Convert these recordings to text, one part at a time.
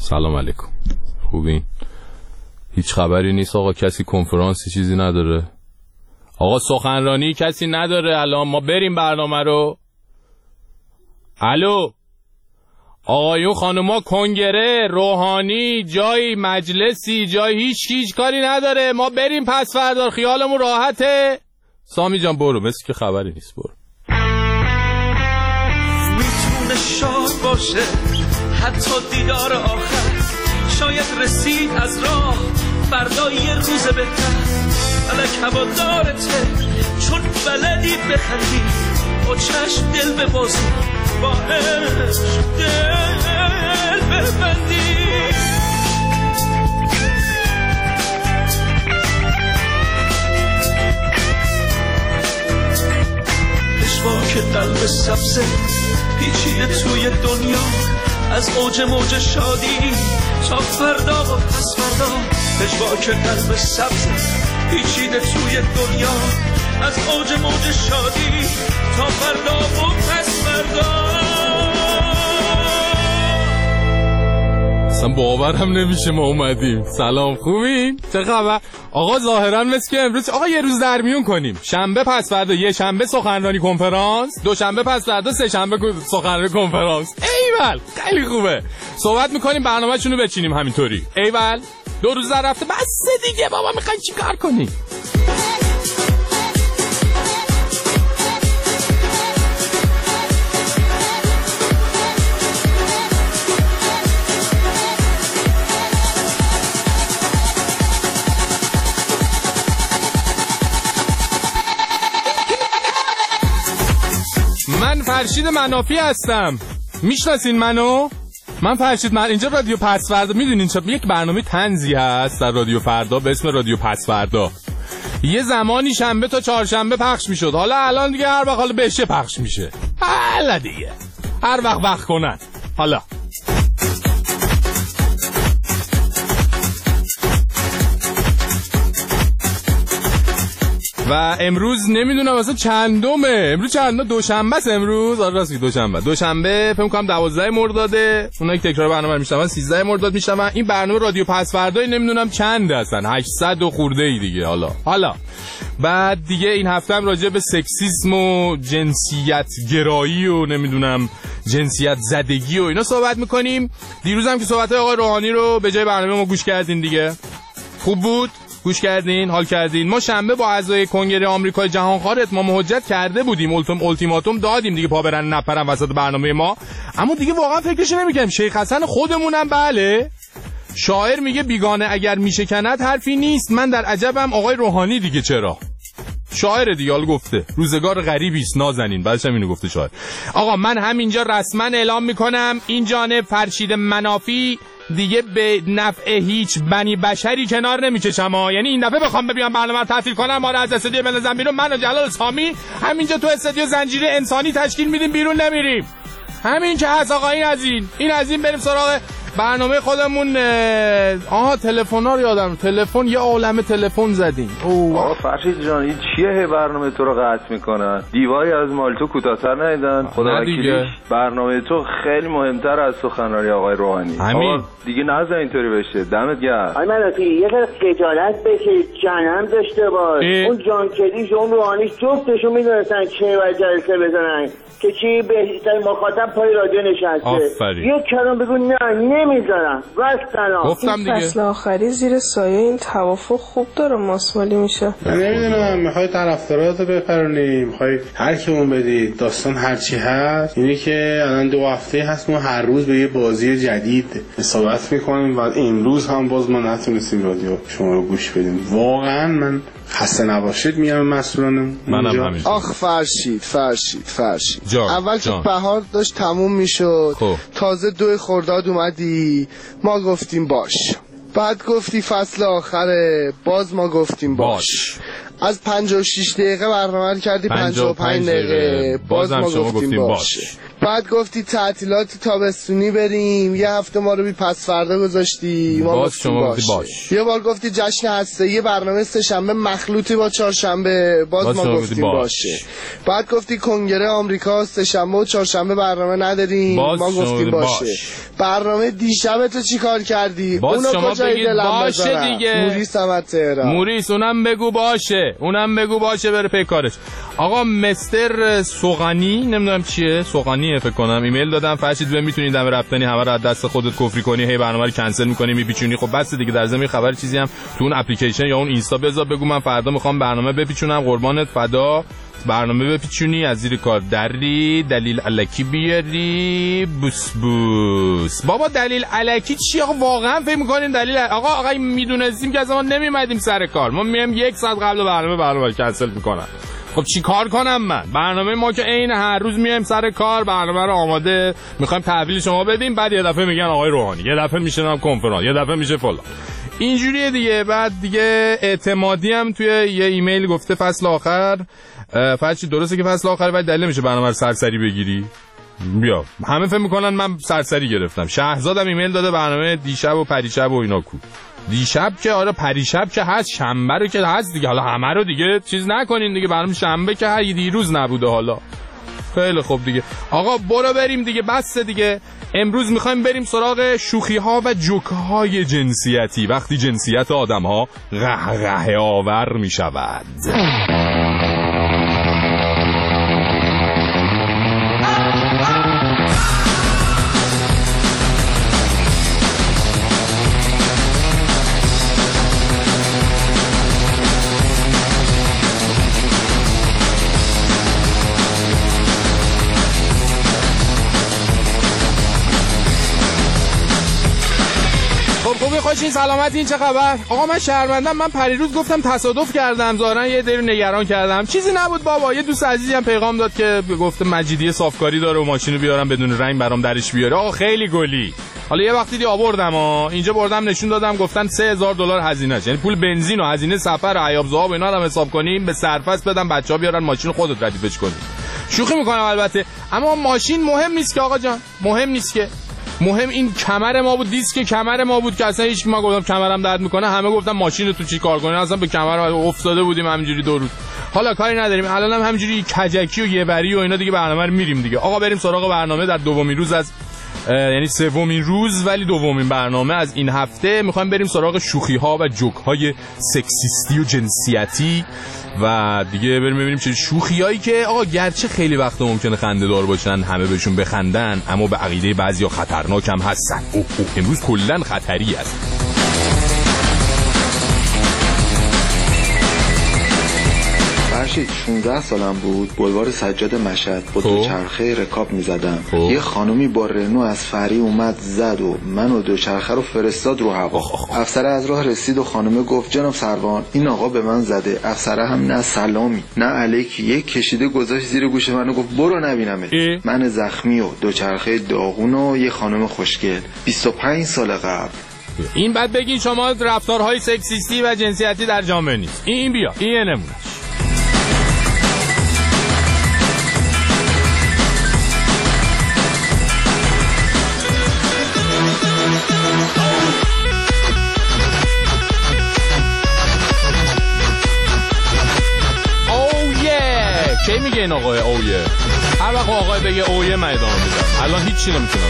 سلام علیکم. خوبین؟ هیچ خبری نیست آقا؟ کسی کنفرانسی چیزی نداره؟ آقا سخنرانی کسی نداره الان؟ ما بریم برنامه رو. الو آقایون خانوما، کنگره، روحانی، جایی مجلسی، جایی هیچ کاری نداره، ما بریم پس فردا، خیالمون راحته. سامی جان برو، مثل که خبری نیست، برو. میتونه شاد باشه حتی دیدار آخر، شاید رسید از راه فردا یه روز بهتر. فلک هوادارته چون بلدی بخندی، با چشم دل ببازی، با عشق دل ببندی. پشواک قلب سبزه پیچیده توی دنیا، از اوج موج شادی تا فردا و پس فردا. پشواک قلب سبزه پیچیده توی دنیا، از اوج موج شادی تا فردا و پس فردا. اصلا باورم نمیشه ما اومدیم. سلام، خوبین؟ چه خبر؟ آقا ظاهرا مثل که امروز آقا یه روز در میون کنیم. شنبه پس فردا یه شنبه سخنرانی کنفرانس، دوشنبه پس فردا سه شنبه سخنرانی کنفرانس. ایول خیلی خوبه. صحبت میکنیم برنامه‌شون رو بچینیم همینطوری. ایول 2 روز در رفته، بس دیگه بابا میخوای چی کار کنی؟ من فرشید منافی هستم. میشناسین منو؟ من فرشید اینجا رادیو پس فردا. میدونین چه یک برنامه طنزی هست در رادیو فردا به اسم رادیو پس فردا. یه زمانی شنبه تا چهارشنبه پخش میشد. حالا الان دیگه هر وقت حالا بشه پخش میشه. حالا دیگه هر وقت کنن. حالا و امروز نمیدونم اصلا چندمه. امروز چندم؟ دوشنبه است امروز. آره راست، دوشنبه فکر کنم 12 مرداده. اونایی که تکرار برنامه رو میشنون 13 مرداد میشنون. این برنامه رادیو پس فردای نمیدونم چنده اصلا، 800 و خورده ای دیگه. حالا بعد دیگه این هفته هم راجع به سکسیسم و جنسیت گرایی و نمیدونم جنسیت زدگی و اینا صحبت میکنیم. دیروز هم که صحبت آقای روحانی رو به جای برنامه ما گوش کردین دیگه. خوب بود؟ گوش کردین؟ حال کردین؟ ما شنبه با اعضای کنگره آمریکای جهانخوار اتمام حجت کرده بودیم، التیماتوم دادیم دیگه، پا برن نپرن وسط برنامه ما. اما دیگه واقعا فکرش نمی‌کردیم. شیخ حسن خودمونم بله، شاعر میگه بیگانه اگر میشکند حرفی نیست. من در عجبم آقای روحانی دیگه چرا؟ شاعر دیگه حال گفته روزگار غریبی است نازنین، بعدش هم اینو گفته شاعر. آقا من همینجا رسما اعلام میکنم این جانب فرشید منافی دیگه به نفع هیچ بنی بشری کنار نمیکشم ها. یعنی این دفعه بخوام ببینم برنامه رو تعطیل کنم، ما رو از استودیو بندازم بیرون، من و جلال سامی همینجا تو استودیو زنجیره انسانی تشکیل میدیم، بیرون نمیریم. همین که هست آقا. این از این بریم سراغ برنامه خودمون. تلفن‌ها رو یادم، تلفن یه عالمه تلفن زدیم. آقا فرشید جان این چیه برنامه تو رو قطع میکنن؟ دیواری از مال تو کوتاه‌تر ندیدن؟ خدا وکیلی برنامه تو خیلی مهمتر از سخنرانی آقای روحانی. همین دیگه نذار اینطوری بشه. دمت گرم. آقای منافی یه ذره خجالت بکش، جنم داشته باش. اون جان کلیش اون روحانیش جفتشون میدونستن چه باید جلسه بزنن که چی بهترین مخاطب پای رادیو نشسته. یه کلام بگو نه نمیذارم. واسطنا گفتم دیگه. فصل آخری زیر سایه این توافق خوب داره ماسمالی میشه. من نمیدونم میخوای طرفدارات بپرونی، میخوای هر کیمون بدی. داستان هرچی هست اینه که الان 2 هفته هست ما هر روز به یه بازی جدید حسابت میکنیم و امروز هم باز ما نتونستیم رادیو شما رو گوش بدیم. واقعا من خسته نباشید میگم مسئولانم. منم همین. آخ فرشید اول که بهار داشت تموم میشد، تازه 2 خرداد اومدی، ما گفتیم باش. بعد گفتی فصل آخره، باز ما گفتیم باش. از 56 دقیقه برنامه کردی 55 دقیقه، باز ما گفتیم باش. بعد گفتی تعطیلات تابستونی بریم، یه هفته ما رو بی پس فردا گذاشتی، ما گفتیم باش. یه بار گفتی جشن هسته‌ای برنامه سه‌شنبه مخلوطی با چهارشنبه، باز ما گفتیم باشه. بعد گفتی کنگره آمریکا سه‌شنبه و چهارشنبه برنامه نداریم، ما گفتیم باشه. برنامه دیشب تو چی کار کردی؟ اونو کجای دلم باشه دیگه. موریس هم تهران. موریس اونم بگو باشه بره پی کارش. آقا مستر سوغانی نمیدونم چیه، سوغانیه فکر کنم، ایمیل دادم فرشید بهم میتونی دم رفتنی همه رو از دست خودت کفری کنی، هی برنامه رو کنسل می‌کنی میپیچونی. خب بس دیگه، در ضمن خبر چیزی هم تو اون اپلیکیشن یا اون اینستا بذار، بگو من فردا میخوام برنامه بپیچونم، قربانت فدا، برنامه بپیچونی، از زیر کار دری، دلیل الکی بیاری، بوس بابا دلیل الکی چی آقا؟ واقعا فکر می‌کنین دلیل آقا میدونستیم که از ما نمیمدیم سر کار، ما میایم یک ساعت قبل برنامه کنسل میکنن. خب چی کار کنم من؟ برنامه ما که عین هر روز میایم سر کار، برنامه رو آماده میخوایم تحویل شما بدیم، بعد یه دفعه میگن آقای روحانی، یه دفعه میشنم کنفرانس، یه دفعه میشه فلان، اینجوریه دیگه. بعد دیگه اعتمادی هم توی یه ایمیل گفته فصل آخر، فرشی درسته که فصل آخر ولی دلیل نمیشه برنامه رو سرسری بگیری. بیا همه فهم میکنن من سرسری گرفتم. شهرزادم ایمیل داده برنامه دیشب و پریشب و اینا کو. دیشب که آره، پریشب که هست، شنبه رو که هست دیگه، حالا همه رو دیگه چیز نکنین دیگه، برنامه شنبه که هر دیروز نبوده. حالا خیلی خوب دیگه آقا برو بریم دیگه، بس دیگه. امروز میخوایم بریم سراغ شوخی ها و جوک های جنسیتی، وقتی جنسیت آدم ها قهقه آور میشود. خوشین سلامت، این چه خبر؟ آقا من شهروندم، من پریروز گفتم تصادف کردم، ظاهرا یه دری نگران کردم، چیزی نبود بابا. یه دوست عزیزی هم پیغام داد که گفته مجیدی صافکاری داره و ماشینو بیارم بدون رنگ برام درش بیاره. آقا خیلی گلی. حالا یه وقتی آوردم اینجا بردم نشون دادم، گفتن $3000 هزینه‌اش، یعنی پول بنزین و هزینه سفر و عیاب ذهاب اینا رو حساب کنیم، به سرفصل بدم بچه‌ها بیارن ماشین خودت ردیفش کنی. شوخی میکنم البته، اما ماشین مهم نیست که آقا جان، مهم نیست که. مهم این کمر ما بود، دیسک کمر ما بود که اصلا هیچ ما گفتم کمرم درد میکنه، همه گفتم ماشین تو چی کار کنی، اصلا به کمر افتاده بودیم همینجوری 2 روز. حالا کاری نداریم، الان هم همینجوری کجکی و یهوری و اینا دیگه برنامه رو میریم دیگه. آقا بریم سراغ برنامه. در دومین روز از یعنی سومین روز ولی دومین برنامه از این هفته میخوایم بریم سراغ شوخی ها و جوک های سکسیستی و جنسیتی و دیگه بریم ببینیم چه شوخیایی که آقا گرچه خیلی وقت ممکنه خنده دار باشن، همه بهشون بخندن، اما به عقیده بعضیا خطرناک هم هستن. امروز کلا خطری است. فرشید 16 سالم بود، بلوار سجاد مشهد با دوچرخه رکاب میزدم. یه خانومی با رنو از فری اومد زد و من و دوچرخه رو فرستاد رو هوا. افسر از راه رسید و خانومه گفت جناب سروان این آقا به من زده. افسر هم نه سلامی نه علیکی، یک کشیده گذاشت زیر گوش من و گفت برو نبینمت. من زخمی و دوچرخه داغون و یه خانم خوشگل 25 سال قبل. این بعد بگین شما رفتارهای سکسیستی و جنسیتی در جامعه نیست. این بیا این نمونه. چه میگه این آقای اویه؟ هر وقت آقای بگه اویه من ادامه میدم. الان هیچی نمیتونم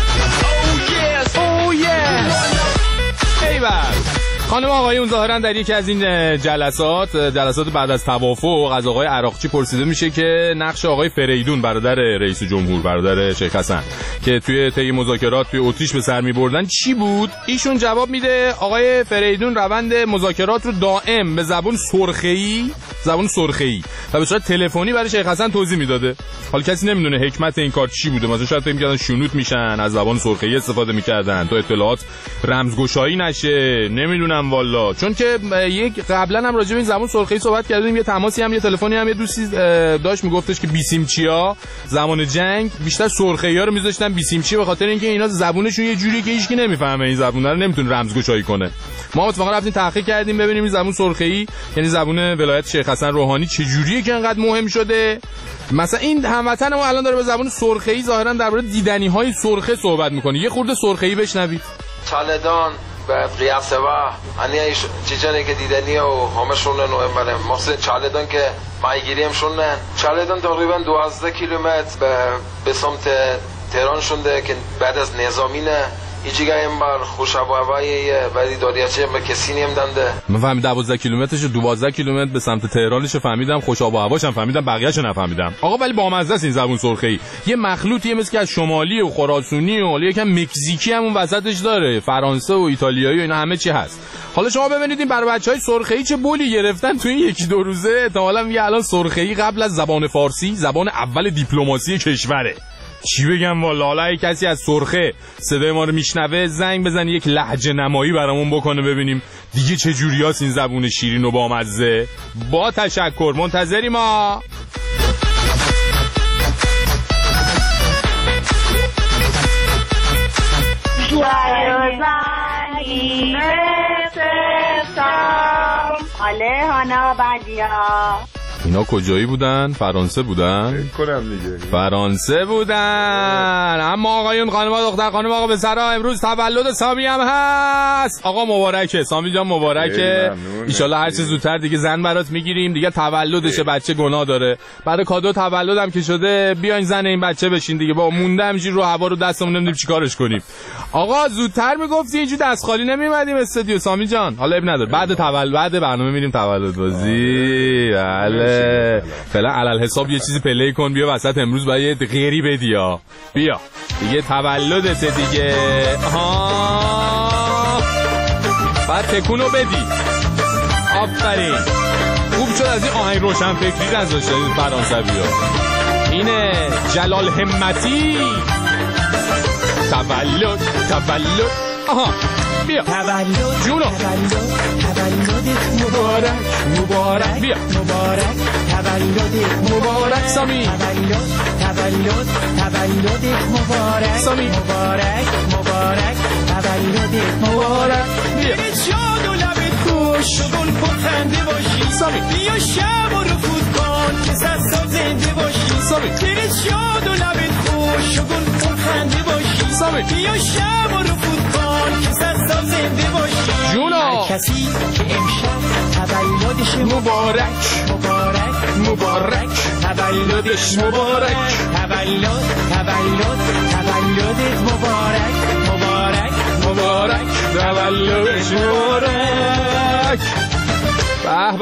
بگم. اویه ایول. خانم آقایون ظاهرا در یکی از این جلسات بعد از توافق از آقای عراقچی پرسیده میشه که نقش آقای فریدون برادر رئیس جمهور، برادر شیخ حسن، که توی طی مذاکرات توی اتریش به سر میبردن چی بود؟ ایشون جواب میده آقای فریدون روند مذاکرات رو دائم به زبان سرخه‌ای و به صورت تلفنی برای شیخ حسن توضیح میداده. حالا کسی نمیدونه حکمت این کار چی بوده، مثلا شاید فکر می‌کردن شنود میشن، از زبان سرخه‌ای استفاده می‌کردن تا اطلاعات رمزگشایی نشه، نمیدونم والا. چون که یک قبلا هم راجع به این زبان سرخه‌ای صحبت کردیم، یه تماسی هم یه تلفنی هم یه دوستی داشت میگفتش که بیسیمچیا زمان جنگ بیشتر سرخه‌ای‌ها رو می‌ذاشتن بیسیمچی به خاطر اینکه اینا زبونشون یه جوریه که هیچکی نمیفهمه، این زبون رو نمیتونه رمزگشایی کنه. ما اتفاقا رفتیم تحقیق کردیم ببینیم این زبون سرخه‌ای یعنی زبون ولایت شیخ مشخصا روحانی چجوریه که انقدر مهم شده. مثلا این هموطن ما الان داره به زبان سرخه‌ای ظاهرا درباره دیدنی‌های سرخه صحبت میکنه. یه خورده سرخه‌ای بشنوید. چالدان به قیاسه و انیه چیزانی که دیدنی و همشون نومبر محسن چالدان که مایگیری هم شونه. چالدان تقریبا 12 کیلومتر به سمت تهران شونده که بعد از نظامینه ایجیگا این بار خوشابوایی ولی داریاچه به کسی نیم دنده. من فهمیدم 12 کیلومترش 12 کیلومتر به سمت تهرانش فهمیدم، خوشابوهاش هم فهمیدم، بقیه‌شو نفهمیدم. آقا ولی بامزه است این زبون سرخه‌ای. یه مخلوطیه مثل که از شمالی و خراسانی و یکم مکزیکی هم اون وسطش داره، فرانسه و ایتالیایی و اینا همه چی هست. حالا شما ببینید این برای بچهای سرخه‌ای چه بولی گرفتن تو این یکی دو روزه. احتمالاً میگه الان سرخه‌ای قبل از زبان فارسی زبان اول دیپلماسی کشوره. چی بگم والا، حالا کسی از سرخه صدای ما رو میشنوه زنگ بزن یک لهجه نمایی برامون بکنه ببینیم دیگه چه جوریاست این زبون شیرین و بامزه. با تشکر منتظری ما. اینا کجایی بودن؟ فرانسه بودن؟ فرانسه بودن. اما آقایون خانم‌ها دختر خانم آقا پسرا امروز تولد سامی هم هست. آقا مبارکه سامی جان، مبارکه. ان شاءالله هر چه زودتر دیگه زن برات میگیریم دیگه. تولدشه، بچه گناه داره. برای کادو تولدم که شده بیاین زن این بچه بشین دیگه. با مونده همینجوری رو هوا رو دستمون نمیدیم چیکارش کنیم. آقا زودتر میگفتی اینجوری دست خالی نمیومدیم استودیو سامی جان. حالا اب نداره، بعد تولد بعد برنامه میریم تولد بازی. بله فعلا علل حساب یه چیزی پلی کن بیا وسط امروز با یه غیری بدی ها. بیا دیگه تولدت دیگه. بعد تکونو بدی. آفرین خوب شد از این آهنگ روشن فکری نذاشته فرانسوی ها. اینه جلال همتی. تولد بیا جونو مبارک بیا تولدت مبارک سامی. تولدت مبارک سامی. مبارک تولدت مبارک. بیا شاد و لبت خوش شغل کن خنده باشی سامی. بیا شب و رفوت کن که صد سال زنده باشی سامی. دلت شاد و لبت خوش شغل کن خنده باشی سامی. بیا شب و رفوت کن که صد سال زنده باشی. جونا کسی که امشب تولدش مبارک تولدش مبارک. تولدت مبارک تولدش مبارک. به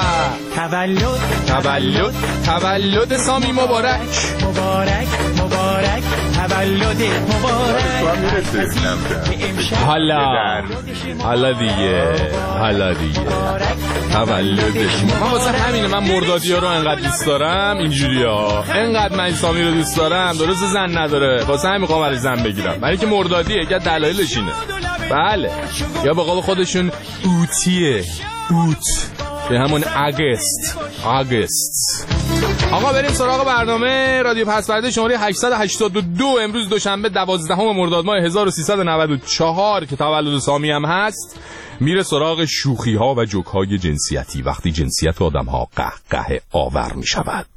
به تولد سامی مبارک تولدت مبارک. حالا دیگه تولدش. من واسه همینه من مردادی‌ها رو انقدر دوست دارم اینجوری‌ها. انقدر من سامی رو دوست دارم درست زن نداره واسه همین می‌خوام برای زن بگیرم. برای که مردادیه که دلایلش اینه. بله یا به قول خودشون اوتیه اوت به همون آگست. آقا بریم سراغ برنامه رادیو پسورده شماره 882. امروز دوشنبه 12 مرداد ماه 1394 که تولد سامی هم هست. میره سراغ شوخی ها و جوک های جنسیتی وقتی جنسیت آدم ها قهقه آور می شود.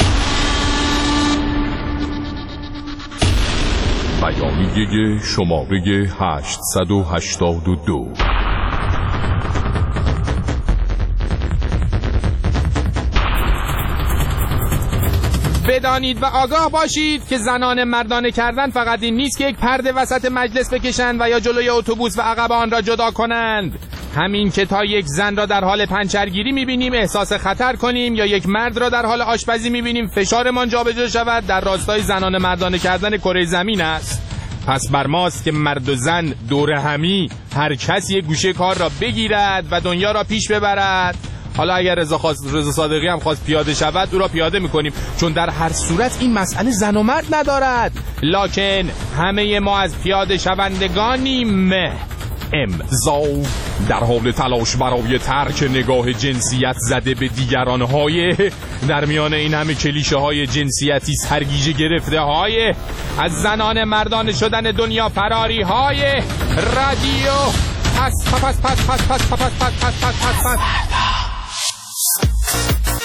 بیانیه شماره 882. بدانید و آگاه باشید که زنان مردانه کردن فقط این نیست که یک پرده وسط مجلس بکشند و یا جلوی اتوبوس و عقب آن را جدا کنند. همین که تا یک زن را در حال پنچرگیری می‌بینیم احساس خطر کنیم یا یک مرد را در حال آشپزی می‌بینیم فشارمان جابجا شود در راستای زنان مردانه کردن کره زمین است. پس بر ماست که مرد و زن دور همی هر کس یک گوشه کار را بگیرد و دنیا را پیش ببرد. حالا اگر رضا صادقی هم خواست پیاده شود او را پیاده میکنیم چون در هر صورت این مسئله زن و مرد ندارد. لکن همه ما از پیاده شوندگانیم. امضا در حال تلاش برای ترک نگاه جنسیت زده به دیگران های در میان این همه کلیشه های جنسیتی سرگیجه گرفته های از زنان مردانه شدن دنیا فراری های رادیو پس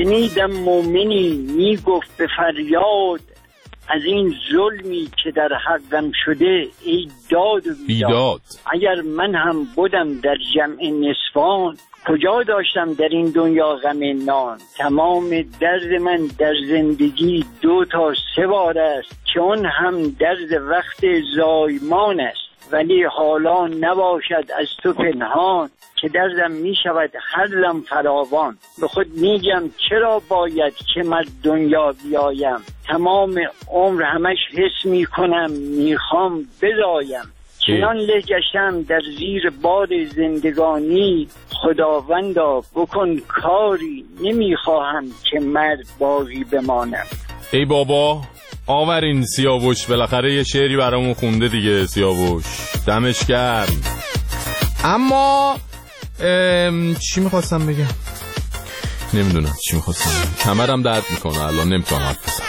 شنیدم مومنی میگفت به فریاد از این ظلمی که در حقم شده ای داد و بیداد. اگر من هم بودم در جمع نسوان کجا داشتم در این دنیا غم نان. تمام درد من در زندگی 2 تا 3 بار است که اون هم درد وقت زایمان است. ولی حالا نباشد از تو پنهان که دردم می شود هر لم فراوان. به خود میگم چرا باید که من دنیا بیایم، تمام عمر همش حس می کنم میخوام بزایم. چنان لهجشم در زیر باد زندگانی، خداوندا بکن کاری نمیخواهم که مرد باقی بمانم. ای بابا آورین سیاوش بالاخره یه شعری برامون خونده دیگه. سیاوش دمش گرم. اما چی میخواستم بگم نمیدونم چی میخواستم بگم. کمرم درد میکنه الان نمیتونم حرف بزنم.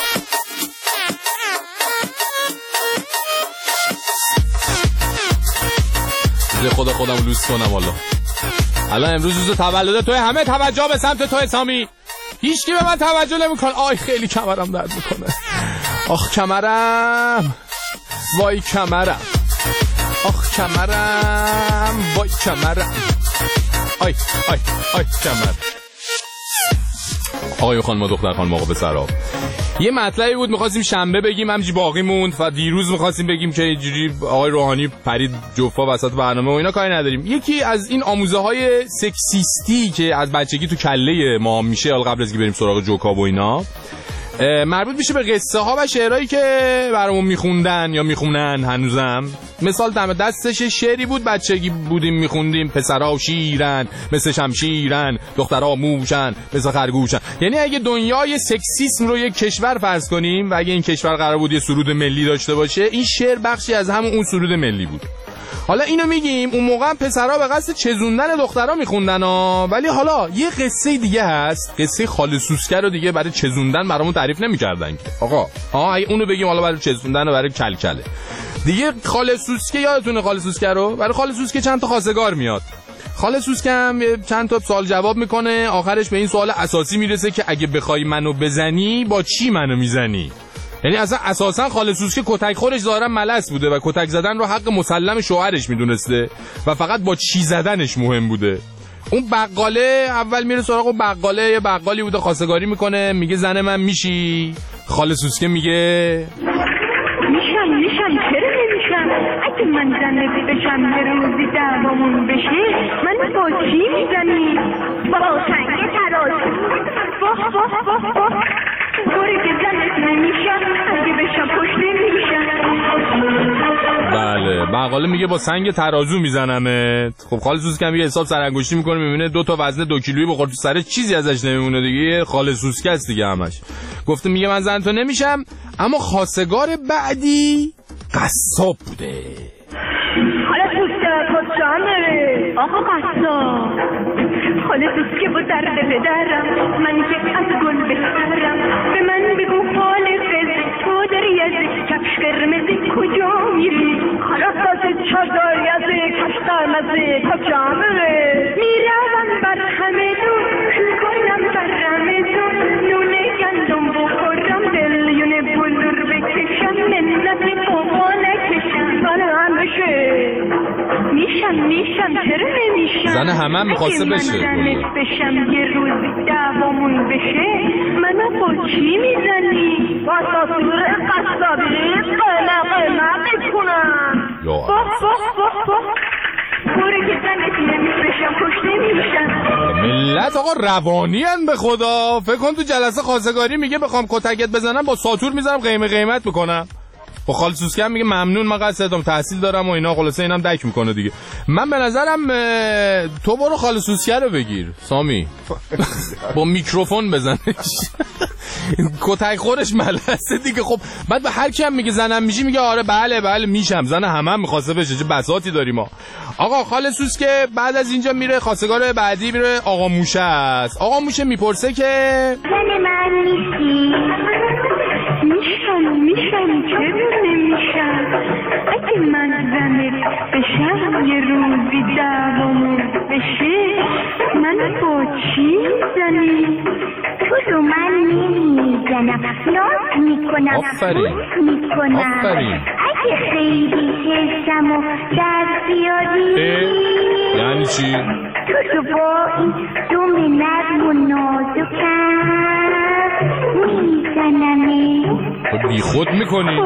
خودم لوس کنم. الان امروز روز تولد توی، همه توجه به سمت توی سامی. هیچ کی به من توجه نمیکنه. آی خیلی کمرم درد میکنه. آخ کمرم، وای کمرم، آخ کمرم، وای کمرم، آی آی آی کمر. آقای خانم و دختر خانم آقا پسرا، یه مطلبی بود می‌خواستیم شنبه بگیم همینجوری باقی موند و دیروز می‌خواستیم بگیم که اینجوری آقای روحانی پرید جفا وسط برنامه و اینا کاری نداریم. یکی از این آموزه‌های سکسیستی که از بچگی تو کله ما میشه، حالا قبل از اینکه بریم سراغ جوکا و اینا، مربوط میشه به قصه ها و شعرهایی که برامون میخوندن یا میخونن هنوزم. مثال دم دستش شعری بود بچگی بودیم میخوندیم: پسرها شیرن مثل شمشیرن، دخترها موشن مثل خرگوشن. یعنی اگه دنیای سکسیسم رو یک کشور فرض کنیم و اگه این کشور قرار بود یه سرود ملی داشته باشه، این شعر بخشی از همون اون سرود ملی بود. حالا اینو میگیم اون موقع هم پسرها به قصد چزوندن دخترها میخوندن ولی حالا یه قصه دیگه هست، قصه خاله سوسکه رو دیگه برای چزوندن برامون تعریف نمی‌کردن که آقا اگه اونو بگیم حالا برای چزوندن و برای کلکله دیگه. خاله سوسکه یادتونه خاله سوسکه رو؟ برای خاله سوسکه چند تا خواستگار میاد. خاله سوسکه هم چند تا سوال جواب میکنه، آخرش به این سوال اساسی میرسه که اگه بخوای منو بزنی با چی منو میزنی. یعنی اصلا اساسا خاله سوسکه کتک خورش ظاهرا ملس بوده و کتک زدن رو حق مسلم شوهرش میدونسته و فقط با چی زدنش مهم بوده. اون بقاله اول میره سراغ بقاله، یه بقالی بوده خواستگاری میکنه، میگه زن من میشی؟ خاله سوسکه میگه میشم چرا نمیشم؟ اگه من زنت بشم یه روزی دعوامون بشه من با چی میزنی؟ با سنگ تراز. گوری که زنت نمیشم اگه بشم پشت نمیشم. بله بقاله میگه با سنگ ترازو میزنمت. خب خاله سوسکه میگه حساب سرانگشتی میکنه، میبینه 2 تا وزن 2 کیلویی بخور تو سرش چیزی ازش نمیمونه دیگه. خاله سوسکه است دیگه همش. گفته میگه من زن تو نمیشم. اما خواستگار بعدی قصاب بوده. خاله سوسکه کجامه؟ آقا قصاب. خاله سوسکه با درد پدرم، من که از گل بهترم. به من بگو حال فز تو داری از کفش قرمزی کجا میری؟ خلاصات چادر از کفش قرمزی کجا میری؟ میروم بر همه دون شو کنم بر رمزون، نونه گندم بخورم دلیونه بلور بکشم، منت بابا نکشم. زن هم بشه میشم چرا نمیشم؟ زن همه میخواسته بشه. بشم یه روز دعوامون بشه منو با چی میزنی؟ با ساسور قصابی قلق بکنم. گوره که زنت نمیشم پشت نمیشم. ملت آقا روانی هن به خدا. فکر کن تو جلسه خواستگاری میگه بخوام کتکت بزنم با ساتور میزنم قیمت میکنم. با خاله سوسکه میگه ممنون من قصدم تحصیل دارم و اینا. خلاصه اینم دک میکنه دیگه. من به نظرم تو برو خاله سوسکه رو بگیر سامی با میکروفون بزنش. کتک خورش ملسه دیگه. خب بعد به هر کی هم میگه زنم میشی میگه آره بله میشم. زن همه میخواسته بشه. چه بساطی داریم ما. آقا خاله سوسکه بعد از اینجا میره خواستگار بعدی میره آقا موشه است. آقا موشه میپرسه که زن من نیستی؟ میشم چرا نمیشم؟ اگه من زنت بشم یه روزی دعوامون بشه من با چی میزنی؟ تو رو من نمیزنم، ناز میکنم، اگه خیلی حسم و در زیادی یعنی چی؟ تو با این دوم نرم و نازکم میزنمه. خب بی خود میکنی؟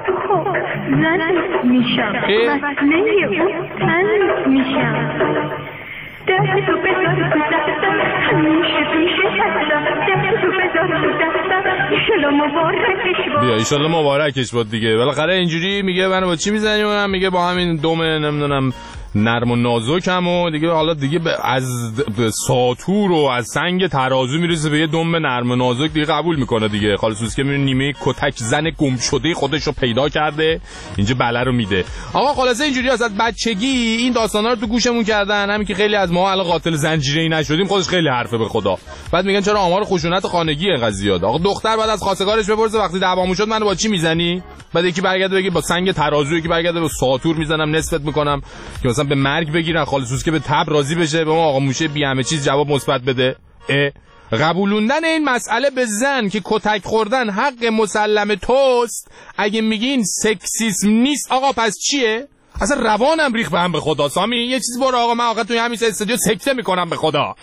زن میشم، مسئله اون تن میشم. دست تو بذار تو دستم، همیشه پیشش هستم. دست تو بذار تو دستم، ایشالا مبارکش باد. بیا ایشالا مبارکش باد دیگه. بالاخره اینجوری میگه منو با چی میزنی؟ اونم میگه با همین دوم نمیدونم نرم و نازکم و دیگه حالا دیگه از ساتور و از سنگ ترازو میرسه به یه دم نرم و نازک دیگه قبول میکنه دیگه. خالص که میبینه نیمه کتک زن گم شده خودش رو پیدا کرده، اینجا بله رو میده. آقا خلاصه اینجوری از بچگی این داستانا رو تو گوشمون کردن، همین که خیلی از ما الان قاتل زنجیره‌ای نشدیم خودش خیلی حرفه به خدا. بعد میگن چرا آمار خشونت خانگی اینقدر زیاده. آقا دختر بعد از خواستگارش بپرسه وقتی دعوامون شد منو با چی میزنی؟ بعد یکی برگرده بگه با سنگ ترازو، یکی برگرده با ساتور میزنم نصفت میکنم که مثلا به مرگ بگیرن، خالصوس که به تب راضی بشه، به ما آقا موشه بی همه چیز جواب مثبت بده. قبولوندن این مسئله به زن که کتک خوردن حق مسلم توست، اگه میگین سکسیسم نیست آقا پس چیه؟ اصلا روانم ریخ به هم به خدا. سامی یه چیز برو آقا، من آقا توی همین استودیو سکته میکنم به خدا.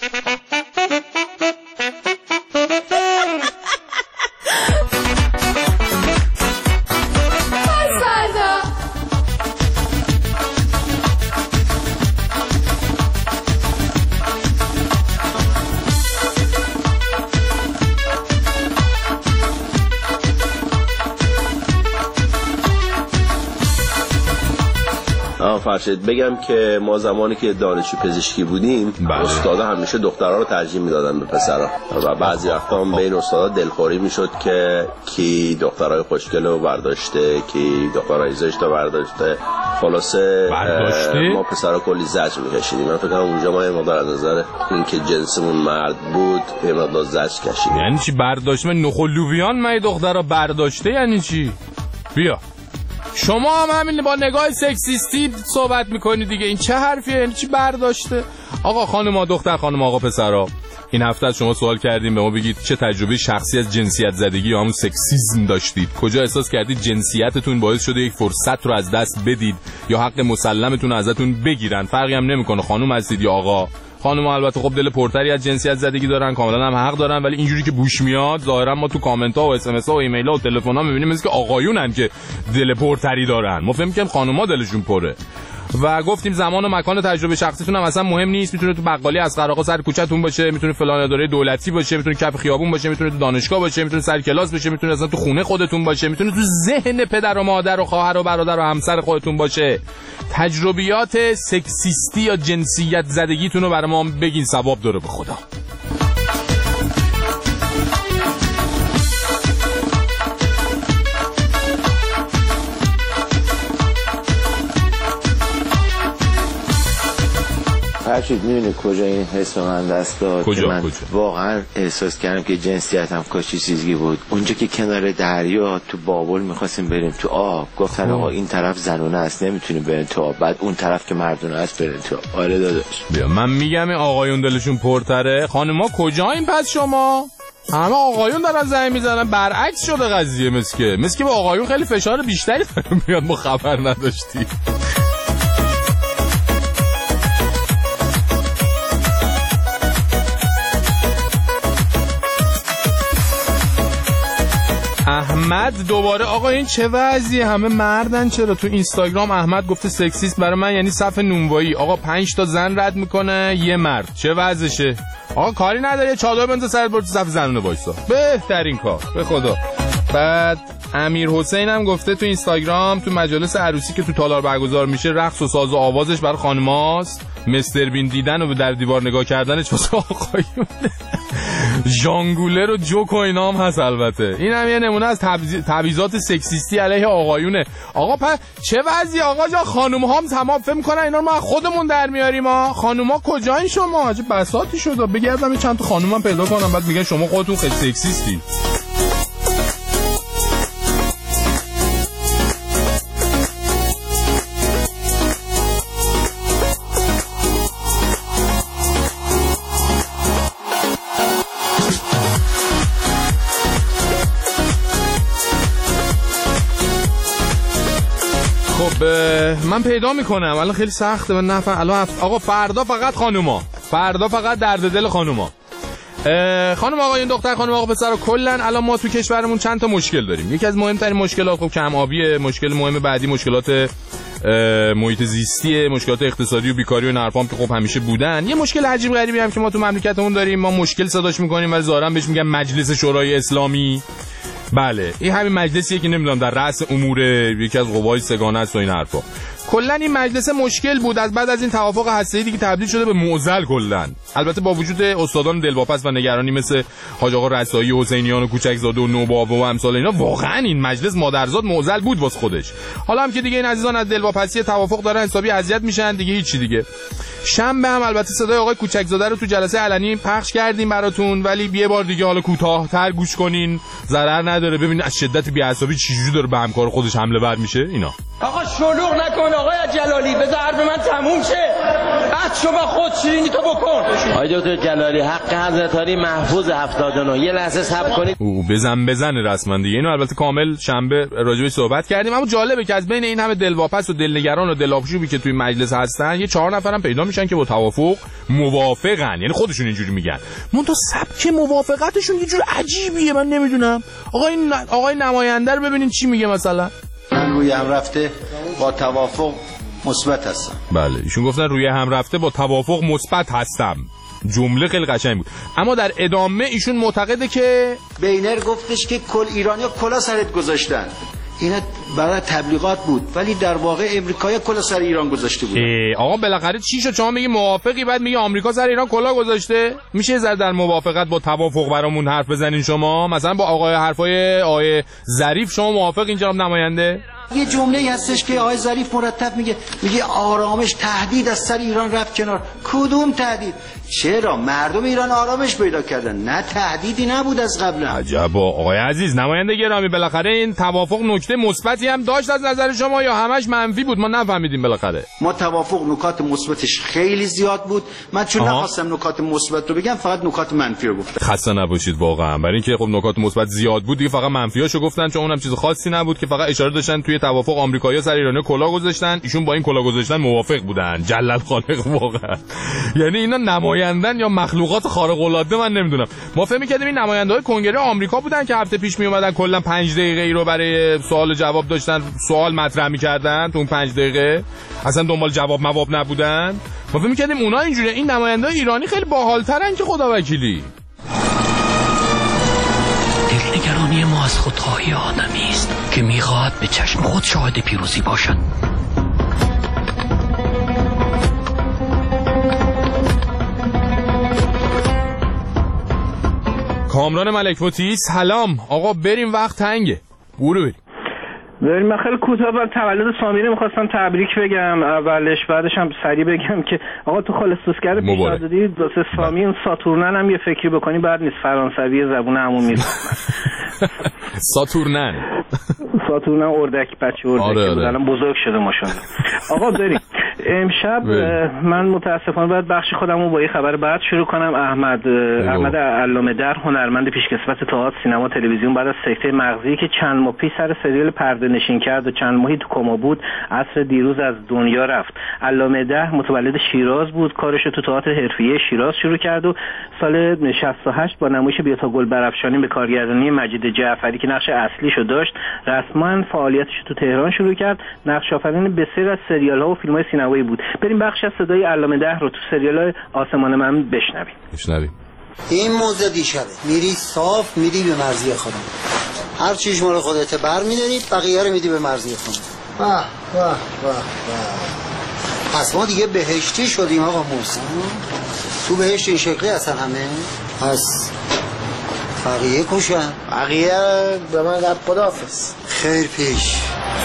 فرشید بگم که ما زمانی که دانشجو پزشکی بودیم استادا همیشه دخترها رو ترجیح میدادن به پسرها و بعضی وقتا هم بین استادا دلخوری میشد که کی دخترای خوشگل رو برداشته، کی دخترای زشت رو برداشته. خلاصه ما پسرها کلی زجر میکشیدیم. من فکر کنم اونجا ما یه مقدار از نظر اینکه جنسمون مرد بود یه مقدار زجر کشیدیم. یعنی چی برداشت؟ من نخلوبیان من دخترها برداشته یعنی چی؟ بیا شما هم همین با نگاه سکسیستی صحبت میکنی دیگه. این چه حرفیه؟ یعنی چی برداشته؟ آقا خانم دختر خانم آقا پسرا، این هفته از شما سوال کردیم به ما بگید چه تجربه شخصی از جنسیت زدگی یا همون سکسیسم داشتید؟ کجا احساس کردید جنسیتتون باعث شده یک فرصت رو از دست بدید یا حق مسلمتون ازتون بگیرن؟ فرقی هم نمیکنه خانم هستید یا آقا. خانم البته خب دل پرتری از جنسیت زدگی دارن، کاملا هم حق دارن، ولی اینجوری که بوش میاد ظاهرا ما تو کامنت ها و اس ام اس ها و ایمیل ها و تلفن ها میبینیم مثل که آقایونن که دل پرتری دارن. ما فکر می‌کنیم خانم‌ها دلشون پره. و گفتیم زمان و مکان تجربه شخصیتون هم اصلا مهم نیست. میتونه تو بقالی اصغر آقا سر کوچه‌تون باشه، میتونه فلان اداره دولتی باشه، میتونه کف خیابون باشه، میتونه تو دانشگاه باشه، میتونه سر کلاس باشه، میتونه اصلا تو خونه خودتون باشه، میتونه تو ذهن پدر و مادر و خواهر و برادر و همسر خودتون باشه. تجربیات سکسیستی یا جنسیت زدگیتون رو برام بگین، ثواب داره به خدا. فرشید میدونی کجا این حس من دست داد؟ کجا؟ من واقعا احساس کردم که جنسیتم کاشی چیزی بود. اونجا که کنار دریا تو بابل میخواستیم بریم تو آب، گفتن آقا این طرف زنونه است نمیتونیم بریم تو آب، بعد اون طرف که مردونه است بریم تو آب. آره داداش بیا من میگم آقایون دلشون پرتره. خانما کجایین پس شما؟ همه آقایون دارن زنگ میزنن، برعکس شده قضیه. مثل که به آقایون خیلی فشار بیشتری میاد، ما خبر نداشتیم. احمد دوباره آقا این چه وضعیه؟ همه مردن چرا؟ تو اینستاگرام احمد گفته سکسیست برای من یعنی صف نونوایی. آقا 5 تا زن رد میکنه یه مرد، چه وضعشه؟ آقا کاری نداره یه چادر بنده سرت برو تو صف زنونه وایسا، بهترین کار به خدا. بعد امیر حسین هم گفته تو اینستاگرام تو مجالس عروسی که تو تالار برگزار میشه رقص و ساز و آوازش برای خانماست، مستر بین دیدن و در دیوار نگاه کردنش واسه آقایونه. ژانگولر و جوک و اینا هم هست البته. این هم یه نمونه از تبعیضات سکسیستی علیه آقایونه. آقا چه وضعی آقا جا؟ خانوم هم تمام فهم میکنن اینا رو ما خودمون در میاریم. ها خانوما کجایین شما؟ عجب بساطی شده. بگردم چند تا خانوم هم پیدا کنم بعد میگن شما خودتون خیلی سکسیستی. من پیدا میکنم الان خیلی سخته و نفر الان آقا فردا فقط خانوما، فردا فقط درد دل خانوما. خانم آقایون دختر خانم آقا پسر کلا الان ما تو کشورمون چند تا مشکل داریم. یکی از مهمترین مشکلات خب کم آبیه، مشکل مهم بعدی مشکلات محیط زیستیه، مشکلات اقتصادی و بیکاری و نرفام که خب همیشه بودن. یه مشکل عجیب غریبی هم که ما تو مملکتمون داریم، ما مشکل صداش میکنیم ولی ظاهرا بهش میگن مجلس شورای اسلامی. بله این همین مجلسیه که نمیدونم در رأس امور یکی از قوای سگانه است و این حرفا. کلا این مجلس مشکل بود، از بعد از این توافق هسته‌ای دیگه تبدیل شده به معضل کلا. البته با وجود استادان دلواپس و نگرانی مثل حاج آقا رسایی، حسینیان و کوچکزاده و نوباوا و امثال اینا، واقعا این مجلس مادرزاد معضل بود واسه خودش. حالا هم که دیگه این عزیزان از دلواپسی توافق دارن حسابی اذیت میشن دیگه، هیچی دیگه. شنبه هم البته صدای آقای کوچکزاده رو تو جلسه علنی پخش کردیم براتون، ولی یه بار دیگه حالا کوتاه‌تر گوش کنین، ضرر نداره. ببینید از شدت بی‌عصبی چجوری داره به همکار خودش حمله ور میشه. اینا آقا شلوغ نکن آقای جلالی، بذار حرف من تموم شه. بعد شما خود شیرینی تو بکن. آقای دکتر جلالی حق حضرت علی محفوظ 79. یه لحظه صبر کنید. بزن رسما دیگه. اینو البته کامل شنبه راجعش صحبت کردیم، اما جالبه که از بین این همه دلواپس و دلنگران و دلآشوبی که توی مجلس هستن، یه 4 نفرم پیدا میشن که با توافق موافقن، یعنی خودشون اینجوری میگن. منتها سبک موافقتشون یه جور عجیبیه، من نمیدونم. آقای نماینده رو ببینین چی میگه. مثلا من روی هم رفته با توافق مثبت هستم. بله ایشون گفتن روی هم رفته با توافق مثبت هستم. جمله خیلی قشنگ بود، اما در ادامه ایشون معتقده که بینر گفتش که کل ایرانیا کلا سرت گذاشتن. اینا برای تبلیغات بود، ولی در واقع امریکایی کلا سر ایران گذاشته بود. آقا بالاخره چی شد شما میگی موافقی بعد میگی آمریکا سر ایران کلا گذاشته؟ میشه زر در موافقت با توافق برامون حرف بزنین شما؟ مثلا با آقای حرفای آقای ظریف شما موافقین جناب نماینده؟ یه جمله‌ای هستش که آقای ظریف مرتب میگه آرامش، تهدید از سر ایران رفت کنار. کدوم تهدید؟ چرا مردم ایران آرامش پیدا کردن، نه تهدیدی نبود از قبل. عجبا آقای عزیز نماینده گرامی، بالاخره این توافق نکته مثبتی هم داشت از نظر شما یا همش منفی بود؟ ما نفهمیدیم. بالاخره ما توافق نکات مثبتش خیلی زیاد بود. من چون نخواستم نکات مثبت رو بگم، فقط نکات منفی رو گفتم. خسته نباشید واقعا، برای اینکه خب نکات مثبت زیاد بود دیگه فقط منفیاشو گفتن، چون اونم چیز خاصی نبود که فقط اشاره داشتن توی توافق آمریکایی‌ها سر ایران کلا گذاشتن، ایشون با این کلا گذاشتن موافق بودن. جلل خالق واقعا. یعنی اینا نمایندن یا مخلوقات خارق العاده، من نمیدونم. ما فکر می‌کردیم این نماینده‌های کنگره آمریکا بودن که هفته پیش میومدن کلا 5 دقیقه ای رو برای سوال و جواب داشتن، سوال مطرح می‌کردن تو اون 5 دقیقه، اصلا دنبال جواب مواب نبودن. ما فکر می‌کردیم اونا اینجوریه. این نماینده‌های ایرانی خیلی باحال‌ترن که خداوکیلی. دلنگرانی ما از خودخواهی آدمی است که می‌خواهد به چشم خود شاهد پیروزی باشد. کامران ملک‌فتی سلام آقا، بریم وقت تنگه. بریم. من خیلی کوتاه بر تولد سامیره می‌خواستم تبریک بگم اولش، بعدش هم سریع بگم که آقا تو خالص‌سوسکر پیشنهاد دادی واسه سامی اون ساتورنن هم یه فکری بکنی، بعد نیست فرانسوی زبون عمومی میفهمن. ساتورنن اردک بچه اردک بود، الان بزرگ شده ماشاءالله. آقا بریم. امشب من متاسفانه باید بخش خودم رو با یه خبر بعد شروع کنم. احمد علامه در، هنرمند پیشکسوت تئاتر، سینما، تلویزیون، بعد از سکته مغزی که چند ماه پیش سر سریال پرده نشین کرد و چند ماهی تو کما بود، عصر دیروز از دنیا رفت. علامه در متولد شیراز بود، کارش رو تو تئاتر حرفه‌ای شیراز شروع کرد و سال 68 با نمایش بیا تا گل برافشانی به کارگردانی مجید جعفری که نقش اصلیشو داشت، رسما فعالیتش تو تهران شروع کرد. نقش آفرین بسیاری از سریال‌ها و فیلم‌های سینمایی بود. بریم بخش از صدای علامه در رو تو سریال آسمان من بشنویم. این موزه دیشبه میری صاف میری به مرزی خودم، هر چیز مال خودت برمی‌داری، بقیه رو میدی به مرزی خودم. پس ما دیگه بهشتی شدیم آقا موسی. تو بهشت این شکلی هستن همه، پس بقیه کشن، بقیه به من رب خداحافظ، خیر پیش.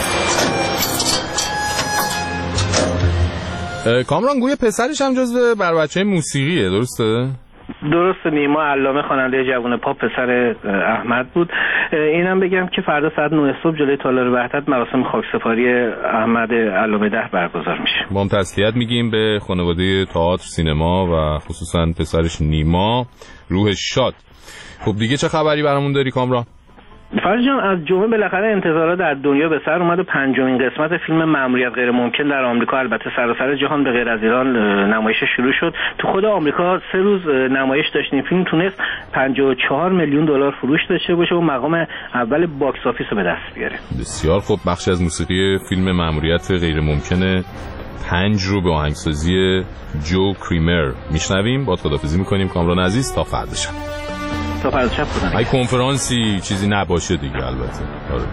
کامران گویا پسرش هم جزو بر بچه موسیقیه، درسته؟ درسته، نیما علامه خواننده جوان پاپ پسر احمد بود. اینم بگم که فردا ساعت 9 صبح جلوی تالار وحدت مراسم خاکسپاری احمد علامه ده برگزار میشه. ما هم تسلیت میگیم به خانواده تئاتر، سینما و خصوصا پسرش نیما، روحش شاد. خب دیگه چه خبری برامون داری کامران؟ فرض جان از جمعه بالاخره انتظارات در دنیا به سر اومد و پنجمین قسمت فیلم مأموریت غیرممکن در آمریکا، البته سراسر جهان به غیر از ایران نمایش شروع شد. تو خود آمریکا 3 روز نمایش داشت. این فیلم تونست 54 میلیون دلار فروش داشته باشه و مقام اول باکس آفیس رو به دست بیاره. بسیار خوب. بخشی از موسیقی فیلم مأموریت غیرممکن 5 رو به آهنگسازی جو کریمر میشنویم. با خداحافظی میکنیم کامران عزیز تا فردا شب. تا فردا شب خدا. ای کنفرانسی چیزی نباشه دیگه البته. آره.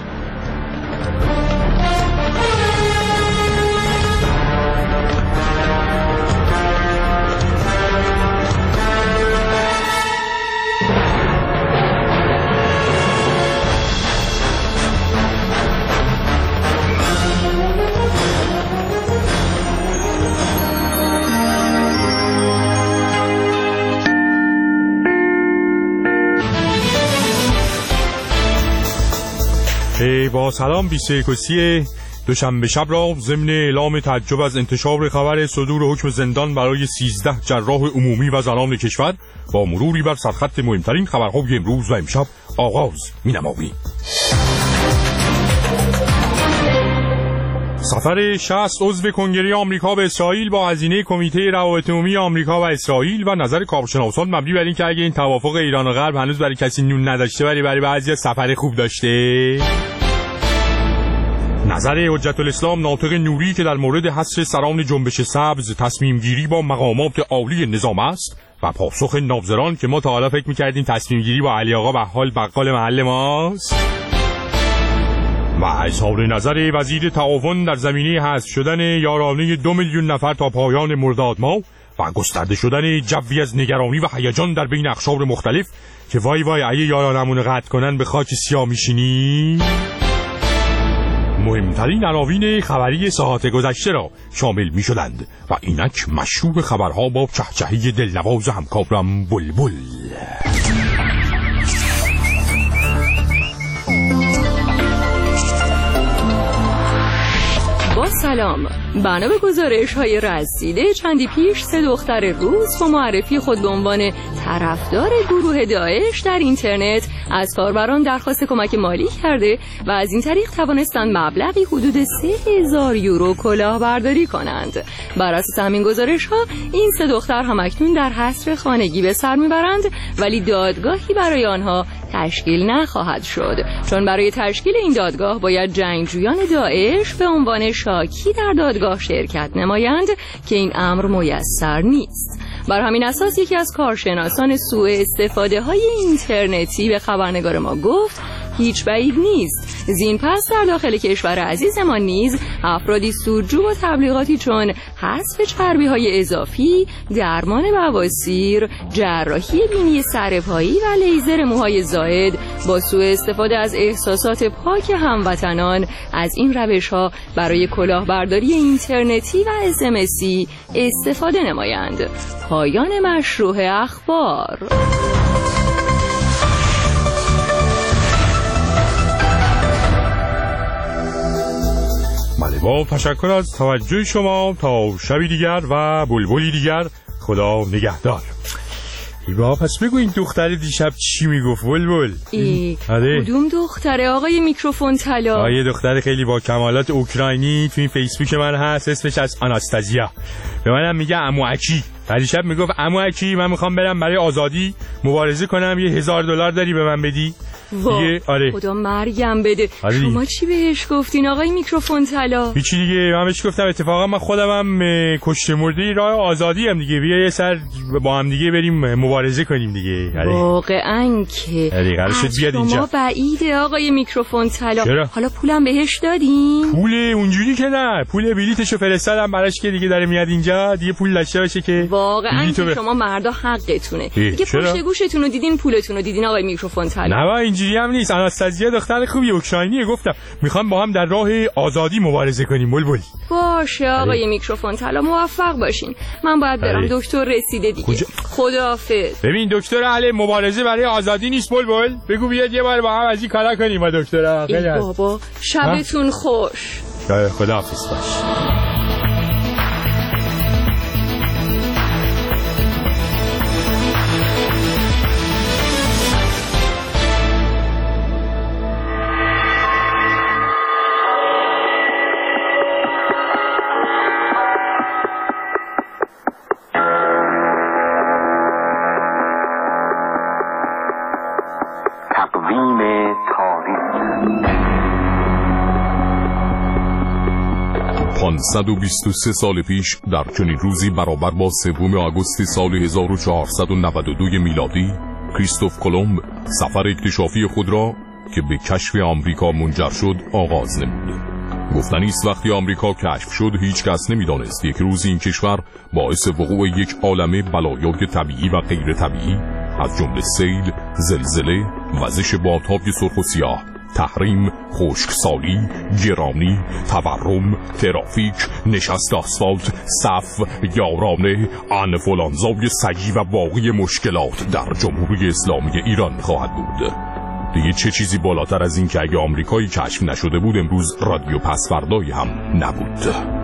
با سلام 21 دوشنبه شب را ضمن اعلام تعجب از انتشار خبر صدور حکم زندان برای 13 جراح عمومی و زنان کشور با مروری بر سرخط مهمترین خبرهای امروز و امشب آغاز می‌نماییم. سفر 60 عضو کنگره آمریکا به اسرائیل با هزینه کمیته روابط عمومی آمریکا و اسرائیل و نظر کارشناسان مبنی بر اینکه اگه این توافق ایران و غرب هنوز برای کسی نون نداشته ولی برای بعضی سفر خوب داشته. نظر حجت الاسلام ناطق نوری که در مورد حصر سران جنبش سبز تصمیم گیری با مقامات عالی نظام است و پاسخ ناظران که ما تا حالا فکر می‌کردیم تصمیم گیری با علی آقا بقال محل ماست. و اظهار نظر وزیر تعاون در زمینه حذف شدن یارانه 2 میلیون نفر تا پایان مرداد ماه و گسترده شدن جوی از نگرانی و هیجان در بین اقشار مختلف که وای وای اگه یارانمون قطع کنن به خاک سیاه میشینی. مهمترین عناوین خبری ساعات گذشته را شامل می شدند و اینک مشروع خبرها با چهچهی دلنواز همکارم بلبل. با سلام. بنا به گزارش‌های رسیده چندی پیش 3 دختر روس با معرفی خود به عنوان طرفدار گروه داعش در اینترنت از کاربران درخواست کمک مالی کرده و از این طریق توانستند مبلغی حدود 3000 یورو کلاهبرداری کنند. بر اساس همین گزارش‌ها این 3 دختر هم اکنون در حصر خانگی به سر میبرند ولی دادگاهی برای آنها تشکیل نخواهد شد، چون برای تشکیل این دادگاه باید جنگجویان داعش به عنوان شاکی در دادگاه شرکت نمایند که این امر میسر نیست. بر همین اساس یکی از کارشناسان سوء استفاده های اینترنتی به خبرنگار ما گفت هیچ بعید نیست زین پس در داخل کشور عزیز ما نیز افرادی سودجو با تبلیغاتی چون حذف چربی های اضافی، درمان بواسیر، جراحی بینی سرپایی و لیزر موهای زائد با سوء استفاده از احساسات پاک هموطنان از این روش ها برای کلاهبرداری اینترنتی و اسمسی استفاده نمایند. پایان مشروع اخبار. با تشکر از توجه شما تا شبی دیگر و بلبلی دیگر. خدا نگهدار. ایبا پس بگو این دختر دیشب چی میگفت بلبل؟ کدوم دختره آقای میکروفون طلا؟ یه دختر خیلی با کمالات اوکراینی تو این فیسبوک من هست، اسمش از آناستازیا. به منم میگه عمو اکی. دیشب میگفت عمو اکی من میخوام برم برای آزادی مبارزه کنم، $1000 داری به من بدی؟ آره. خدا مرگم بده. شما چی بهش گفتین آقای میکروفون طلا؟ هیچی دیگه، من بهش گفتم اتفاقا من خودم هم کشته مرده راه آزادی هم دیگه، بیا یه سر با هم دیگه بریم مبارزه کنیم دیگه. واقعا که از شما بعیده آقای میکروفون طلا. حالا پولم بهش دادین؟ پول اونجوری که نه، پول بلیتشو فرستادم براش که دیگه داره میاد اینجا، دیگه پول داشته باشه که واقعا شما مردا حقتونه دیگه. پشت گوشتون رو دیدین، پولتون رو دیدین آقای میکروفون طلا. نه اینجوری هم نیست. آناستازیا دختر خوبی اوکراینیه، گفتم میخوام با هم در راه آزادی مبارزه کنیم بلبل. باشه آقای میکروفون طلا، موفق باشین. من باید برم، دکتر رسیده دیگه. خداحافظ. ببین دکتر اهل مبارزه برای آزادی نیست بلبل، بگو بیاد یه بار با هم از این کارا کنیم با دکتر. بابا شبتون خوش. خداحافظ باش. 523 سال پیش در چنین روزی برابر با 3 آگوست سال 1492 میلادی کریستوف کلمب سفر اکتشافی خود را که به کشف آمریکا منجر شد آغاز نمود. گفتنی است وقتی آمریکا کشف شد هیچ کس نمی‌دانست یک روز این کشور باعث وقوع یک عالمه بلایای طبیعی و غیر طبیعی از جمله سیل، زلزله، وزش بادهای سرخ و سیاه، تحریم، خشکسالی، گرانی، تورم، ترافیک، نشست آسفالت، صف، یارانه، آنفولانزای سگی و باقی مشکلات در جمهوری اسلامی ایران خواهد بود. دیگه چه چیزی بالاتر از این که اگه آمریکایی کشف نشده بود امروز رادیو پسوردایی هم نبود.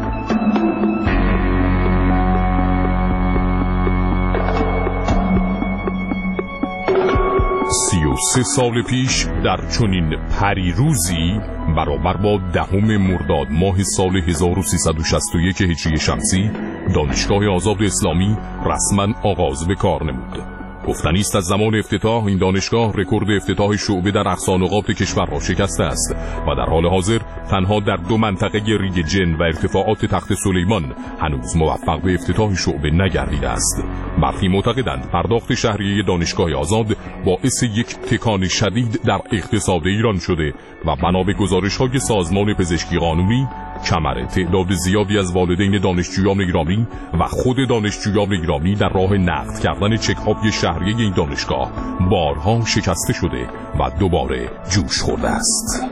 33 سال پیش در چنین پریروزی برابر با 10 مرداد ماه سال 1361 هجری شمسی دانشگاه آزاد اسلامی رسما آغاز به کار نمود. گفتنی است از زمان افتتاح این دانشگاه رکورد افتتاح شعبه در اقصانقاط کشور را شکسته است و در حال حاضر تنها در 2 منطقه ریگ جن و ارتفاعات تخت سلیمان هنوز موفق به افتتاح شعبه نگردیده است. برخی معتقدند پرداخت شهریه دانشگاه آزاد باعث یک تکان شدید در اقتصاد ایران شده و بنا به گزارش‌های سازمان پزشکی قانونی کمر تعداد زیادی از والدین دانشجویان ایرانی و خود دانشجویان ایرانی در راه نقد کردن چک‌های شهریه این دانشگاه بارها شکسته شده و دوباره جوش خورده است.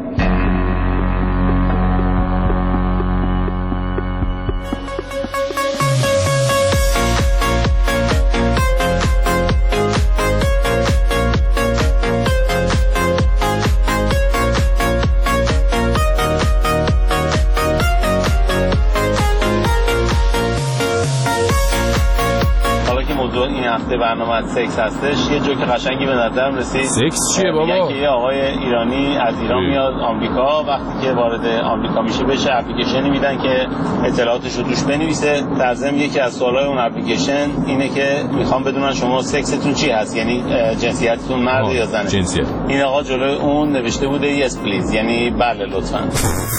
برنامه از سکس هستش. یه جوک قشنگی به نظرم رسید. سکس چیه بابا؟ که یه آقای ایرانی از ایران میاد آمریکا، وقتی که وارد آمریکا میشه بهش اپلیکیشنی میدن که اطلاعاتش رو توش بنویسه. در ضمن یکی از سوالای اون اپلیکیشن اینه که میخوام بدونن شما سکستون چی هست، یعنی جنسیتتون مرد یا زنه. جنسیت. این آقا جلوی اون نوشته بوده یس پلیز، یعنی بله لطفاً.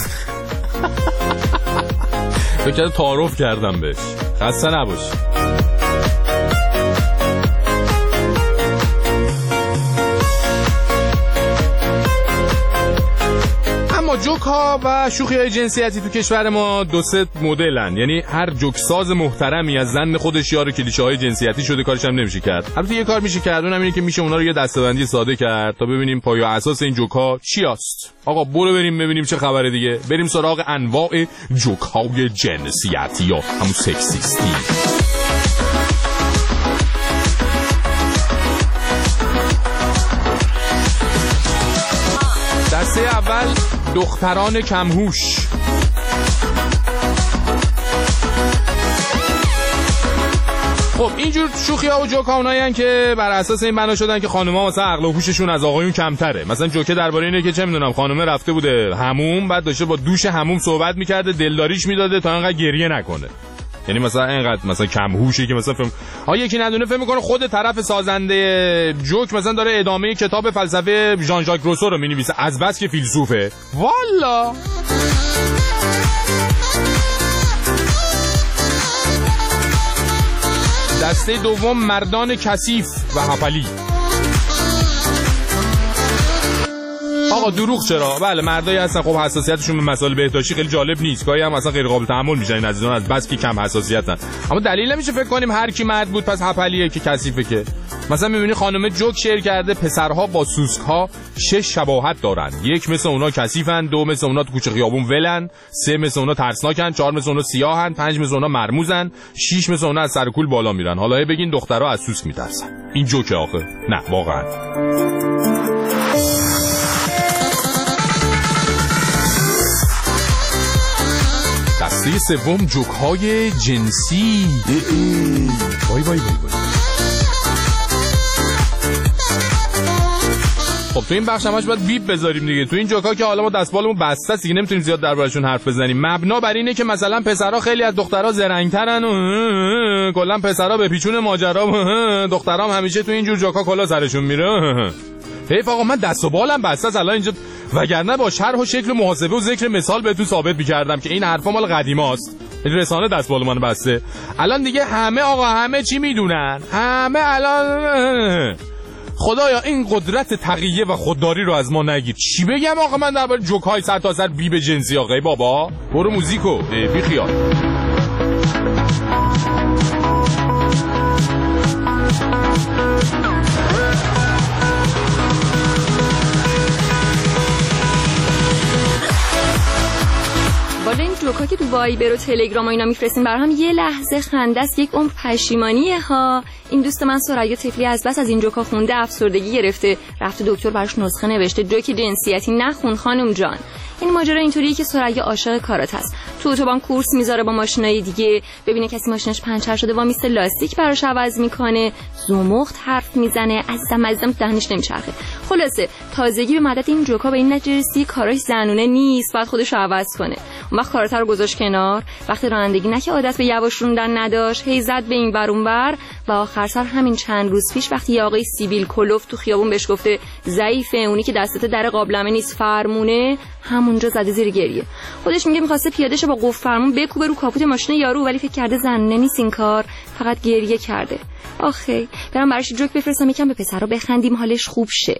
فکر تعارف کردم بهش. خسته نباش. جوک ها و شوخی های جنسیتی تو کشور ما 2-3 مدلن، یعنی هر جوک ساز محترمی از زن خودش یار کلیشه های جنسیتی شده کارش هم نمیشه کرد. البته یه کار میشه کرد، اونم اینه که میشه اونا رو یه دسته‌بندی ساده کرد تا ببینیم پایه و اساس این جوک ها چی است. آقا برو بریم ببینیم چه خبره دیگه. بریم سراغ انواع جوک های جنسیتی یا همون سکسیستی. دسته اول دختران کمهوش. خب اینجور شوخی ها و جوک ها اونایی که بر اساس این بنا شدن که خانوما مثلا عقل و هوششون از آقایون کمتره. مثلا جوکه درباره اینه که چه میدونم خانومه رفته بوده حموم، بعد داشته با دوش حموم صحبت میکرده، دلداریش میداده تا انقدر گریه نکنه. یعنی مثلا اینقدر مثلا کم هوشی که مثلا یکی ندونه فهم میکنه خود طرف سازنده جوک مثلا داره ادامه کتاب فلسفه ژان ژاک روسو رو مینویسه از بس که فیلسوفه. والا دسته دوم مردان کثیف و هپلی. آقا دروغ چرا؟ بله مردایی هستن خب حساسیتشون به مسائل بهداشتی خیلی جالب نیست، گاهی هم مثلا غیر قابل تحمل میشن این عزیزان از بس که کم حساسیتن. اما دلیل نمیشه فکر کنیم هر کی مرد بود پس هپلیه که کثیفه. که مثلا میبینی خانم جوک شعر کرده پسرها با سوسک‌ها 6 شباهت دارن. 1 مثل اونا کثیفن، 2 مثل اونا تو کوچه خیابون ولن، 3 مثل اونا ترسناکن، 4 مثل اونا سیاهن، 5 مثل اونا مرموزن، 6 مثل اونا از سر کول بالا میرن. حالا بگین دخترها از سوسک میترسن. این جوکه آخه؟ نه واقعا. دسته سوم جوک‌های جنسی. وای وای وای وای. خب تو این بخش همش باید بیپ بذاریم دیگه. تو این جوکا که حالا ما دستبالمون بسته است دیگه نمیتونیم زیاد دربارشون حرف بزنیم. مبنا بر اینه که مثلا پسرا خیلی از دخترها زرنگ‌ترن و کلا پسرا به پیچون ماجرا و دخترام همیشه تو این جور جوکا کلا سرشون میره. حیف آقا من دست و بالم بسته است. الان اینجا وگرنه با شرح و شکل محاسبه و ذکر مثال بهتون ثابت می‌کردم که این حرفا مال قدیماست. رسانه دستمال منو بسته. الان دیگه همه چی میدونن. همه الان خدایا این قدرت تقیه و خودداری رو از ما نگیر. چی بگم آقا من درباره جوک‌های سر تا سر بی به جنسی آقای بابا؟ برو موزیکو بی خیال. والا این جوکا که تو وایبر و تلگرام و اینا میفرستین برام یه لحظه خنده است، یک عمر پشیمانیه ها. این دوست من سریا طفلی از بس از این جوکا خونده افسردگی گرفته، رفته دکتر براش نسخه نوشته جوک جنسیتی نخون خانم جان. این ماجرا اینطوریه که سریا عاشق کارات هست، تو اتوبان کورس میذاره با ماشینای دیگه، ببینه کسی ماشینش پنچر شده وا میسته لاستیک براش عوض میکنه، زمخت حرف میزنه، عزم دهنش نمیچرخه. خلاصه تازگی به مدد این جوکا به این نجرسی کاراش زنونه نیست، بعد خودش رو عوض کنه. اون وقت کارات رو گذاشت کنار، وقتی رانندگی نه که عادت به یواش روندن نداشت، هی زد به این ور اون ور و آخر سر همین چند روز پیش وقتی یه آقای سیبیل کلوف تو خیابون بهش گفته ضعیفه، اونی که دستت در قابلمه نیست فرمونه، همونجا زده زیر گریه. خودش میگه می‌خواسته پیاده شه با قفل فرمون بکوبه رو کاپوت ماشین یارو، ولی فکر کرده زنونه نیست این کار، فقط گریه کرده. آخه برام براش جوک بفرستم یکم به پسرا بخندیم حالش خوب شه.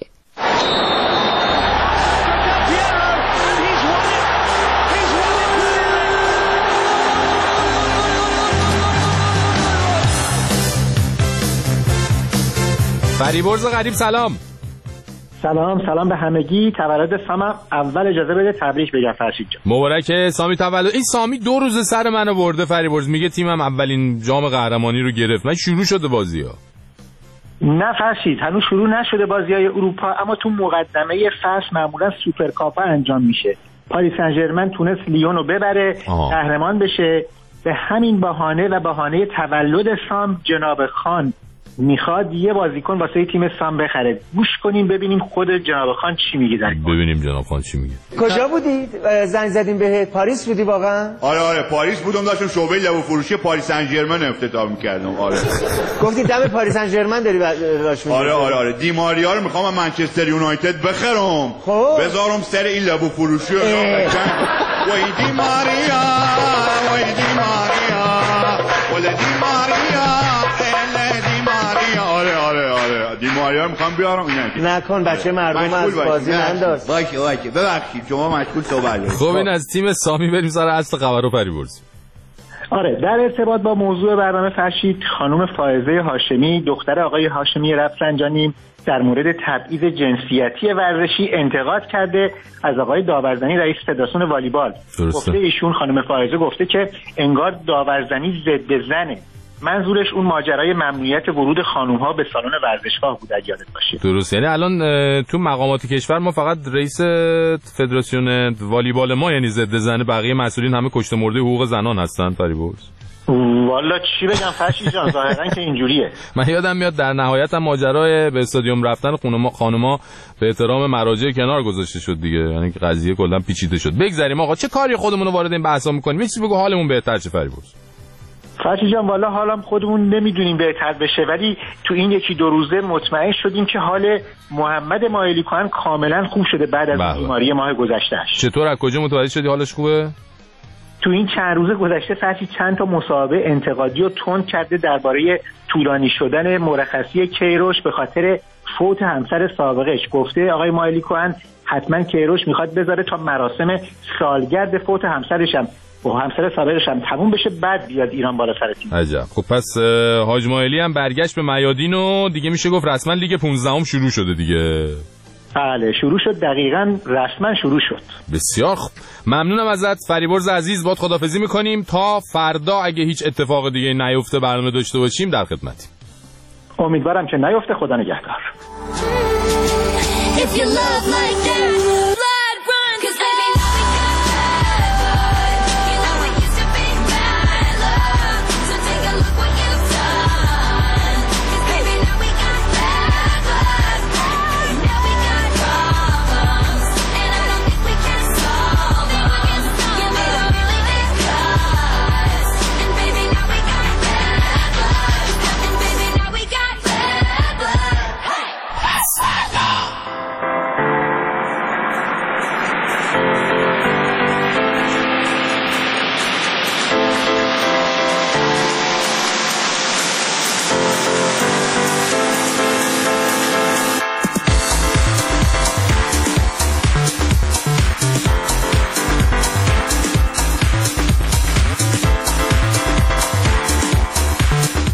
فریبرز غریب سلام. سلام به همگی. تولد سامم اول اجازه بده تبریک بگم فرشید جان. مبارکه سامی تولد. این سامی 2 روز سر منو برده فریبرز، میگه تیمم اولین جام قهرمانی رو گرفت. من شروع شده بازی‌ها. نه فرشید هنوز شروع نشده بازی‌های اروپا، اما تو مقدمه فصل معمولا سوپرکاپا انجام میشه. پاریس سن ژرمن تونست لیون رو ببره قهرمان بشه. به همین بهانه و بهانه تولد سام جناب خان میخواد یه بازیکن واسه تیم سام بخره. گوش کنیم ببینیم خود جناب خان چی میگه در این. ببینیم جناب خان چی میگه. کجا بودید؟ زنگ زدیم بهت. پاریس بودی واقعا؟ آره پاریس بودم، داشتم شعبه لبو فروشی پاریس سن ژرمن افتتاح میکردم. آره گفتی دم پاریس سن ژرمن داری راش میگی؟ آره دی ماریا رو میخوام منچستر یونایتد بخرم. خب بذارم سر این لبو فروشی. وای دی ماریا وای دی ماریا وای دی ماریا آره دیماریا میخوام بیارم اینا. نکن بچه مردم از بازی ننداز. باشه ببخشید شما مشغول صحبت. خب این از تیم سامی بریم سر اصل خبر رو پریورز. آره در ارتباط با موضوع برنامه فرشید، خانم فائزه هاشمی دختر آقای هاشمی رفسنجانی در مورد تبعیض جنسیتی ورزشی انتقاد کرده از آقای داورزنی رئیس فدراسیون والیبال. گفته ایشون خانم فائزه گفته که انگار داورزنی ضد زنه. منظورش اون ماجرای ممنوعیت ورود خانوم‌ها به سالن ورزشگاه بود اگه یادت باشه. درست، یعنی الان تو مقامات کشور ما فقط رئیس فدراسیون والیبال ما یعنی ضد زنه، بقیه مسئولین همه کشته مرده حقوق زنان هستن فریبرز. والا چی بگم فرشید جان، ظاهرا که اینجوریه. من یادم میاد در نهایت هم ماجرای به استادیوم رفتن خانوما به احترام مراجع کنار گذاشته شد دیگه، یعنی قضیه کلا پیچیده شد. بگذریم آقا، چه کاری خودمون رو وارد این بحثا می‌کنیم؟ چیزی بگو حالمون بهتر شه فریبرز. فرشید جان والا حالم خودمون نمیدونیم بهتر بشه، ولی تو این 1-2 روزه مطمئن شدیم که حال محمد مایلیکوان کاملا خوب شده بعد از بیماری ماه گذشتهش. چطور از کجا متوجه شدی حالش خوبه؟ تو این چند روز گذشته فرشید چند تا مصاحبه انتقادی و تند کرده درباره طولانی شدن مرخصی کیروش به خاطر فوت همسر سابقش. گفته آقای مایلیکوان حتما کیروش میخواد بذاره تا مراسم سالگرد فوت همسرش هم با همسر سابقش هم تموم بشه بعد بیاد ایران بالا سر تیم. عجب. خب پس حاج مایلی هم برگشت به میادین و دیگه میشه گفت رسما لیگ 15ام شروع شده دیگه. بله شروع شد، دقیقاً رسما شروع شد. بسیار خوب، ممنونم ازت فریبرز عزیز. باهات خداحافظی میکنیم تا فردا اگه هیچ اتفاق دیگه نیفته برنامه داشته باشیم در خدمتیم. امیدوارم که نیفته. خدا نگهدار.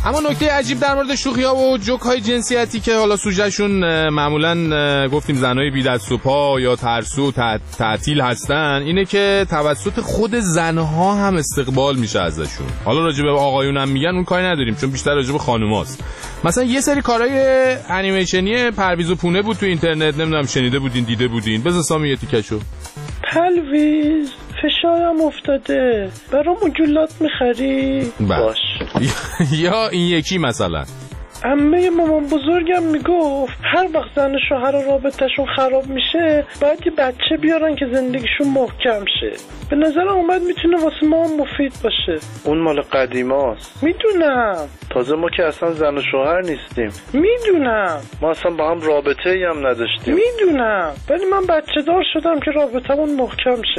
اما نکته عجیب در مورد شوخی‌ها و جوک‌های جنسیتی که حالا سوژه‌شون معمولاً گفتیم زنای بی دست و پا یا ترسو تعطیل هستن، اینه که توسط خود زنها هم استقبال میشه ازشون. حالا راجع به آقایون هم میگن، اون کاری نداریم چون بیشتر راجع به خانوماست. مثلا یه سری کارهای انیمیشنی پرویز و پونه بود تو اینترنت، نمیدونم شنیده بودین دیده بودین؟ بذار سامی یه تیکشو. پرویز فشارم افتاده، برام مجلات میخری؟ باش. یا این یکی مثلا عمه مامان بزرگم میگفت هر وقت زن شوهر رابطهشون خراب میشه باید یه بچه بیارن که زندگیشون محکم شه. به نظرم اومد میتونه واسه ما مفید باشه. اون مال قدیماست. میدونم. تازه ما که اصلا زن و شوهر نیستیم. میدونم. ما اصلا با هم رابطه ای هم نداشتیم. میدونم. ولی من بچه دار شدم که رابطمون محکم شه.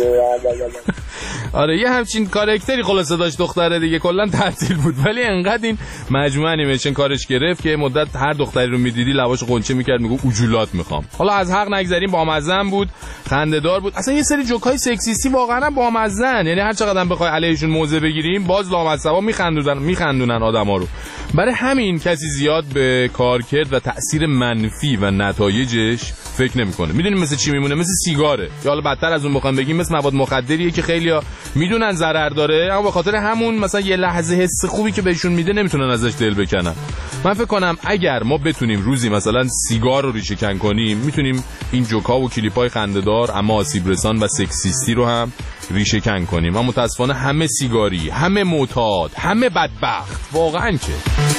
آره یه همچین کاراکتری خلاصه داشت دختره دیگه، کلا تعطیل بود، ولی انقدر این مجموعه انیمیشن کارش گرفت که مدت هر دختری رو میدیدی لباش قنچه میکرد، میگو اوجولات میخوام. حالا از حق نگذریم، بامزه بود، خنده‌دار بود. اصلا یه سری جوکای سکسیستی واقعا بامزه‌ن، یعنی هر چقدر بخوای علیهشون موضع بگیریم باز لامصبا میخندونن آدما رو. برای همین کسی زیاد به کارکرد و تأثیر منفی و نتایجش فکر نمیکنه. میدونیم مثل چی میمونه؟ مثل سیگاره، یا حالا بدتر از اون بخوام بگیم مثل مواد مخدریه که خیلیا میدونن ضرر داره، اما به خاطر همون مثلا یه لحظه حس خوبی که بهشون میده نمیتونن ازش دل بکنن. من فکر کنم اگر ما بتونیم روزی مثلا سیگار رو ریشه کن کنیم، میتونیم این جوکا و کلیپای خنده‌دار اما آسیب رسان و سکسیستی رو هم ریشه کن کنیم. و متاسفانه همه سیگاری، همه معتاد، همه بدبخت. واقعا که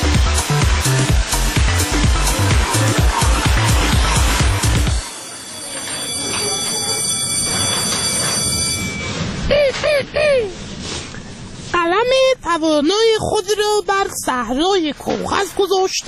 قلم توانای خود را بر صحرای کاغذ گذاشته،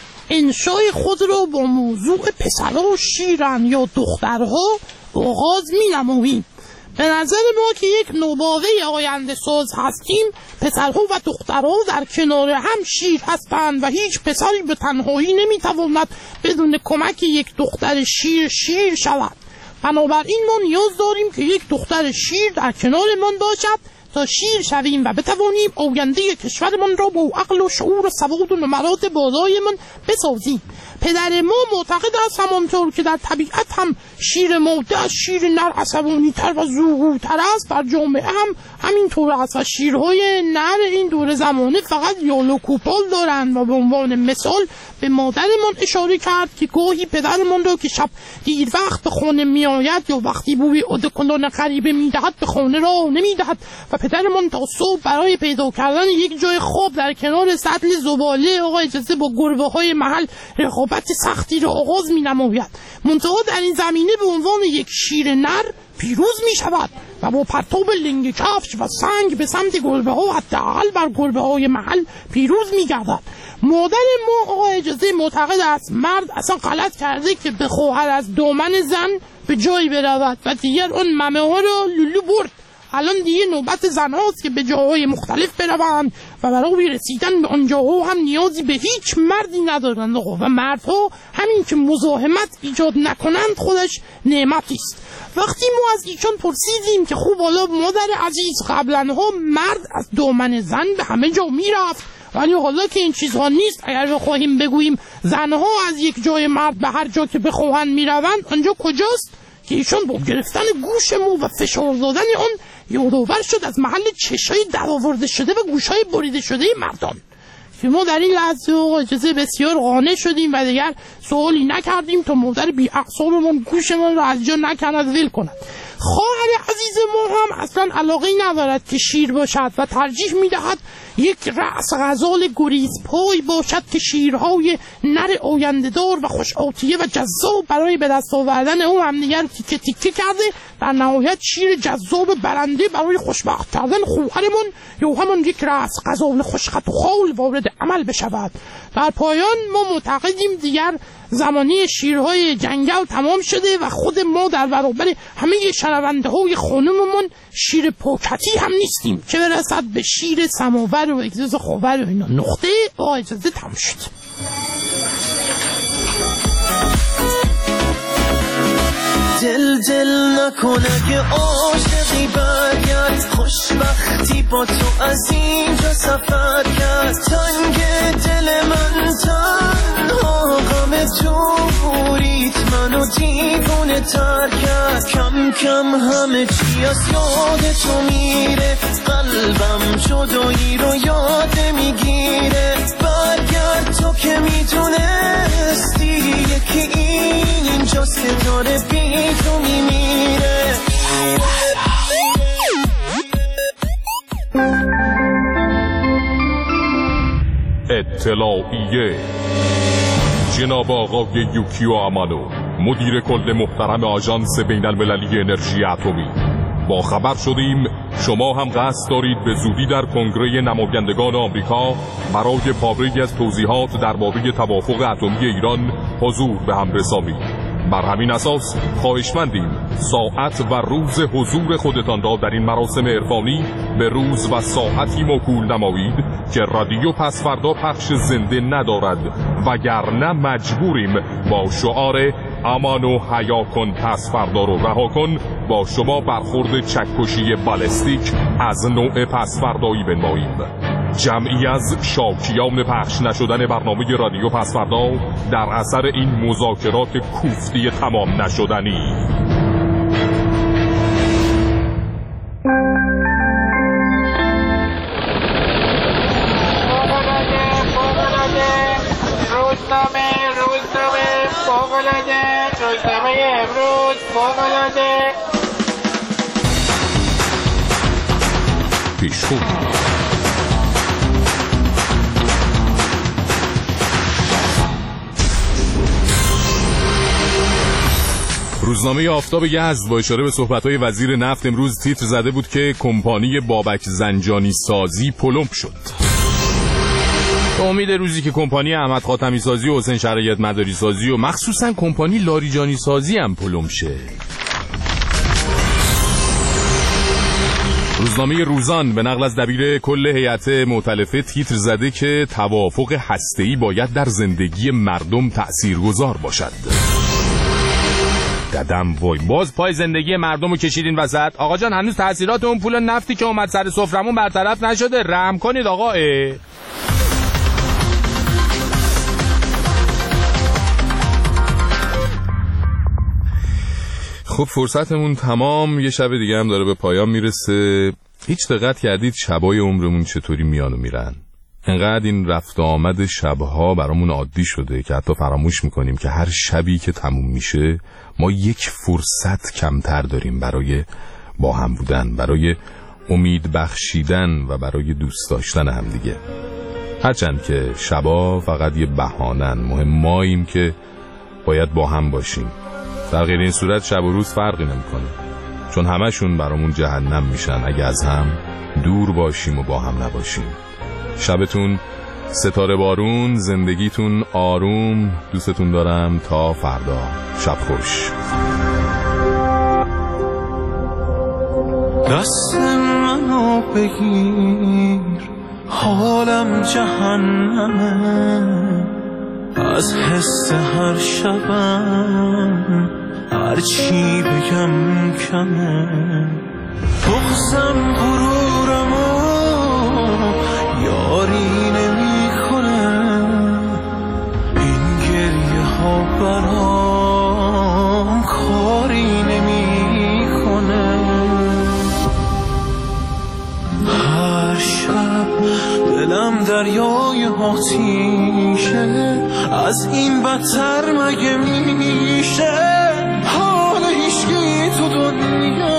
انشای خود را با موضوع پسرها شیرن یا دخترها آغاز می نماییم. به نظر ما که یک نوباوه آینده ساز هستیم، پسرها و دخترها در کنار هم شیر هستند و هیچ پسری به تنهایی نمی تواند بدون کمک یک دختر شیر شود. بنابراین ما نیاز داریم که یک دختر شیر در کنارمان باشد تا شیر شویم و بتوانیم آینده کشورمان را با عقل و شعور و سواد و نمرات بالایمان بسازیم. پدر ما معتقد است همانطور که در طبیعت هم شیر ماده از شیر نر عصبانی تر و زورگوتر است، در جامعه هم همینطور است و شیرهای نر این دور زمانه فقط یال و کوپال دارند. و به عنوان مثال به مادرمان اشاره کرد که گاهی پدرمان را که شب دیر وقت به خانه می آید یا وقتی بوی ادکلان غریبه می دهد به خانه را نمی دهد و پدرمان تا صبح برای پیدا کردن یک جای خواب در کنار سطل زباله آقا اجازه با گربه های محل رقابت سختی را آغاز می نماید. منتها در این زمینه به عنوان یک شیر نر پیروز می شود و با پرتاب لنگ کفش و سنگ به سمت گربه ها حداقل بر گربه های محل پیروز می گردد. مادر ما آقا اجازه معتقد است مرد اصلا غلط کرده که بخواهد از دامن زن به جایی برود و دیگر اون ممه ها را لولو برد. الان دیگه نوبت زن هاست که به جاهای مختلف بروند و برای رسیدن به آنجاها هم نیازی به هیچ مردی ندارند و مردها همین که مزاحمت ایجاد نکنند خودش نعمتی است. وقتی ما از ایشان پرسیدیم که خوب حالا مادر عزیز قبلا ها مرد از دامن زن به همه جا میرفت، ولی حالا که این چیزها نیست، اگر بخواهیم بگوییم زنها از یک جای مرد به هر جا که بخواهند میروند، آنجا کجاست؟ که ایشان با گرفتن گوش مو و فشار دادن آن یادآور شد از محل چشای درآورده شده و گوشهای بریده شده مردان. که ما در این لحظه اجازه بسیار قانع شدیم و دیگر سوالی نکردیم تا مادر بی اعصابمان گوشمان را از جا نکند ول کند. خواهر عزیز ما هم اصلا علاقه ندارد که شیر باشد و ترجیح میدهد یک رأس غزال گریز پای باشد که شیرهای نر آینده‌دار و خوش آتیه و جذاب برای به دست آوردن او همدیگر تیکه تیکه کرده در نهایت شیر جذاب برنده برای خوشبخت کردن خواهرمان یا همان یک رأس غزال خوشخط و خال وارد عمل بشود. در پایان ما معتقدیم دیگر زمانی شیرهای جنگل تمام شده و خود ما در برابر همه شنونده های خانممون شیر پاکتی هم نیستیم، چه برسد به شیر سماور و اگزاز خاور و اینا. نقطه با اجازه تمام شد. دل نکنه که عاشقی برگرد، خوشبختی با تو از اینجا سفر کرد، تنگ دیره تر کرد. کم کم همه چی از یاد تو میره، قلبم جدایی رو یاد میگیره. برگرد تو که میتونستی، یکی اینجاست داره بی تو میمیره. اطلاعیه: جناب آقای یوکیو آمانو، مدیر کل محترم آژانس بین المللی انرژی اتمی، با خبر شدیم شما هم قصد دارید به زودی در کنگره نمایندگان آمریکا برای پابرجی از توضیحات درباره توافق اتمی ایران حضور به هم رسانید. بر همین اساس خواهشمندیم ساعت و روز حضور خودتان را در این مراسم عرفانی به روز و ساعتی موکول نمایید که رادیو پس فردا پخش زنده ندارد، وگرنه مجبوریم با شعار امانو حیا کن پس فردا رو رها کن با شما برخورد چکشی بالستیک از نوع پس فردایی بنماییم. جمعی از شاکیان پخش نشدن برنامه رادیو پس فردا در اثر این مذاکرات کوفتی تمام نشدنی. روزنامه امروز فوق‌العاده پیشخون. روزنامه آفتاب یزد با اشاره به صحبت‌های وزیر نفت امروز تیتر زده بود که کمپانی بابک زنجانی سازی پلمپ شد. به امید روزی که کمپانی احمد خاتمی سازی و حسین شرایط مداری سازی و مخصوصا کمپانی لاریجانی سازی هم پلمپ شه. روزنامه روزان به نقل از دبیر کل هیئت مؤتلفه تیتر زده که توافق هسته‌ای باید در زندگی مردم تأثیرگذار باشد. ددم وای، باز پای زندگی مردم رو کشیدین وسط. آقا جان هنوز تأثیرات اون پول نفتی که اومد سر سفرمون برطرف نشده، رحم کنید آقا. خب فرصتمون تمام، یه شب دیگه هم داره به پایان میرسه. هیچ دقت کردید شبای عمرمون چطوری میان و میرن؟ انقدر این رفت آمد شبها برامون عادی شده که حتی فراموش میکنیم که هر شبی که تموم میشه ما یک فرصت کمتر داریم برای با هم بودن، برای امید بخشیدن و برای دوست داشتن هم دیگه. هرچند که شبا فقط یه بهانن، مهم ماییم که باید با هم باشیم. در غیر این صورت شب و روز فرقی نمیکنه، چون همشون برامون جهنم میشن اگه از هم دور باشیم و با هم نباشیم. شبتون ستاره بارون، زندگیتون آروم. دوستتون دارم. تا فردا، شب خوش. دست منو بگیر، حالم جهنمه، از حس هر شبم هر چی بگم کمه. بغضم غرورمو یاری نمی‌کنه، این گریه ها برام کاری نمی‌کنه. هر شب دلم دریای آتیشه، از این بدتر مگه میشه؟ حال هیچکی تو دنیا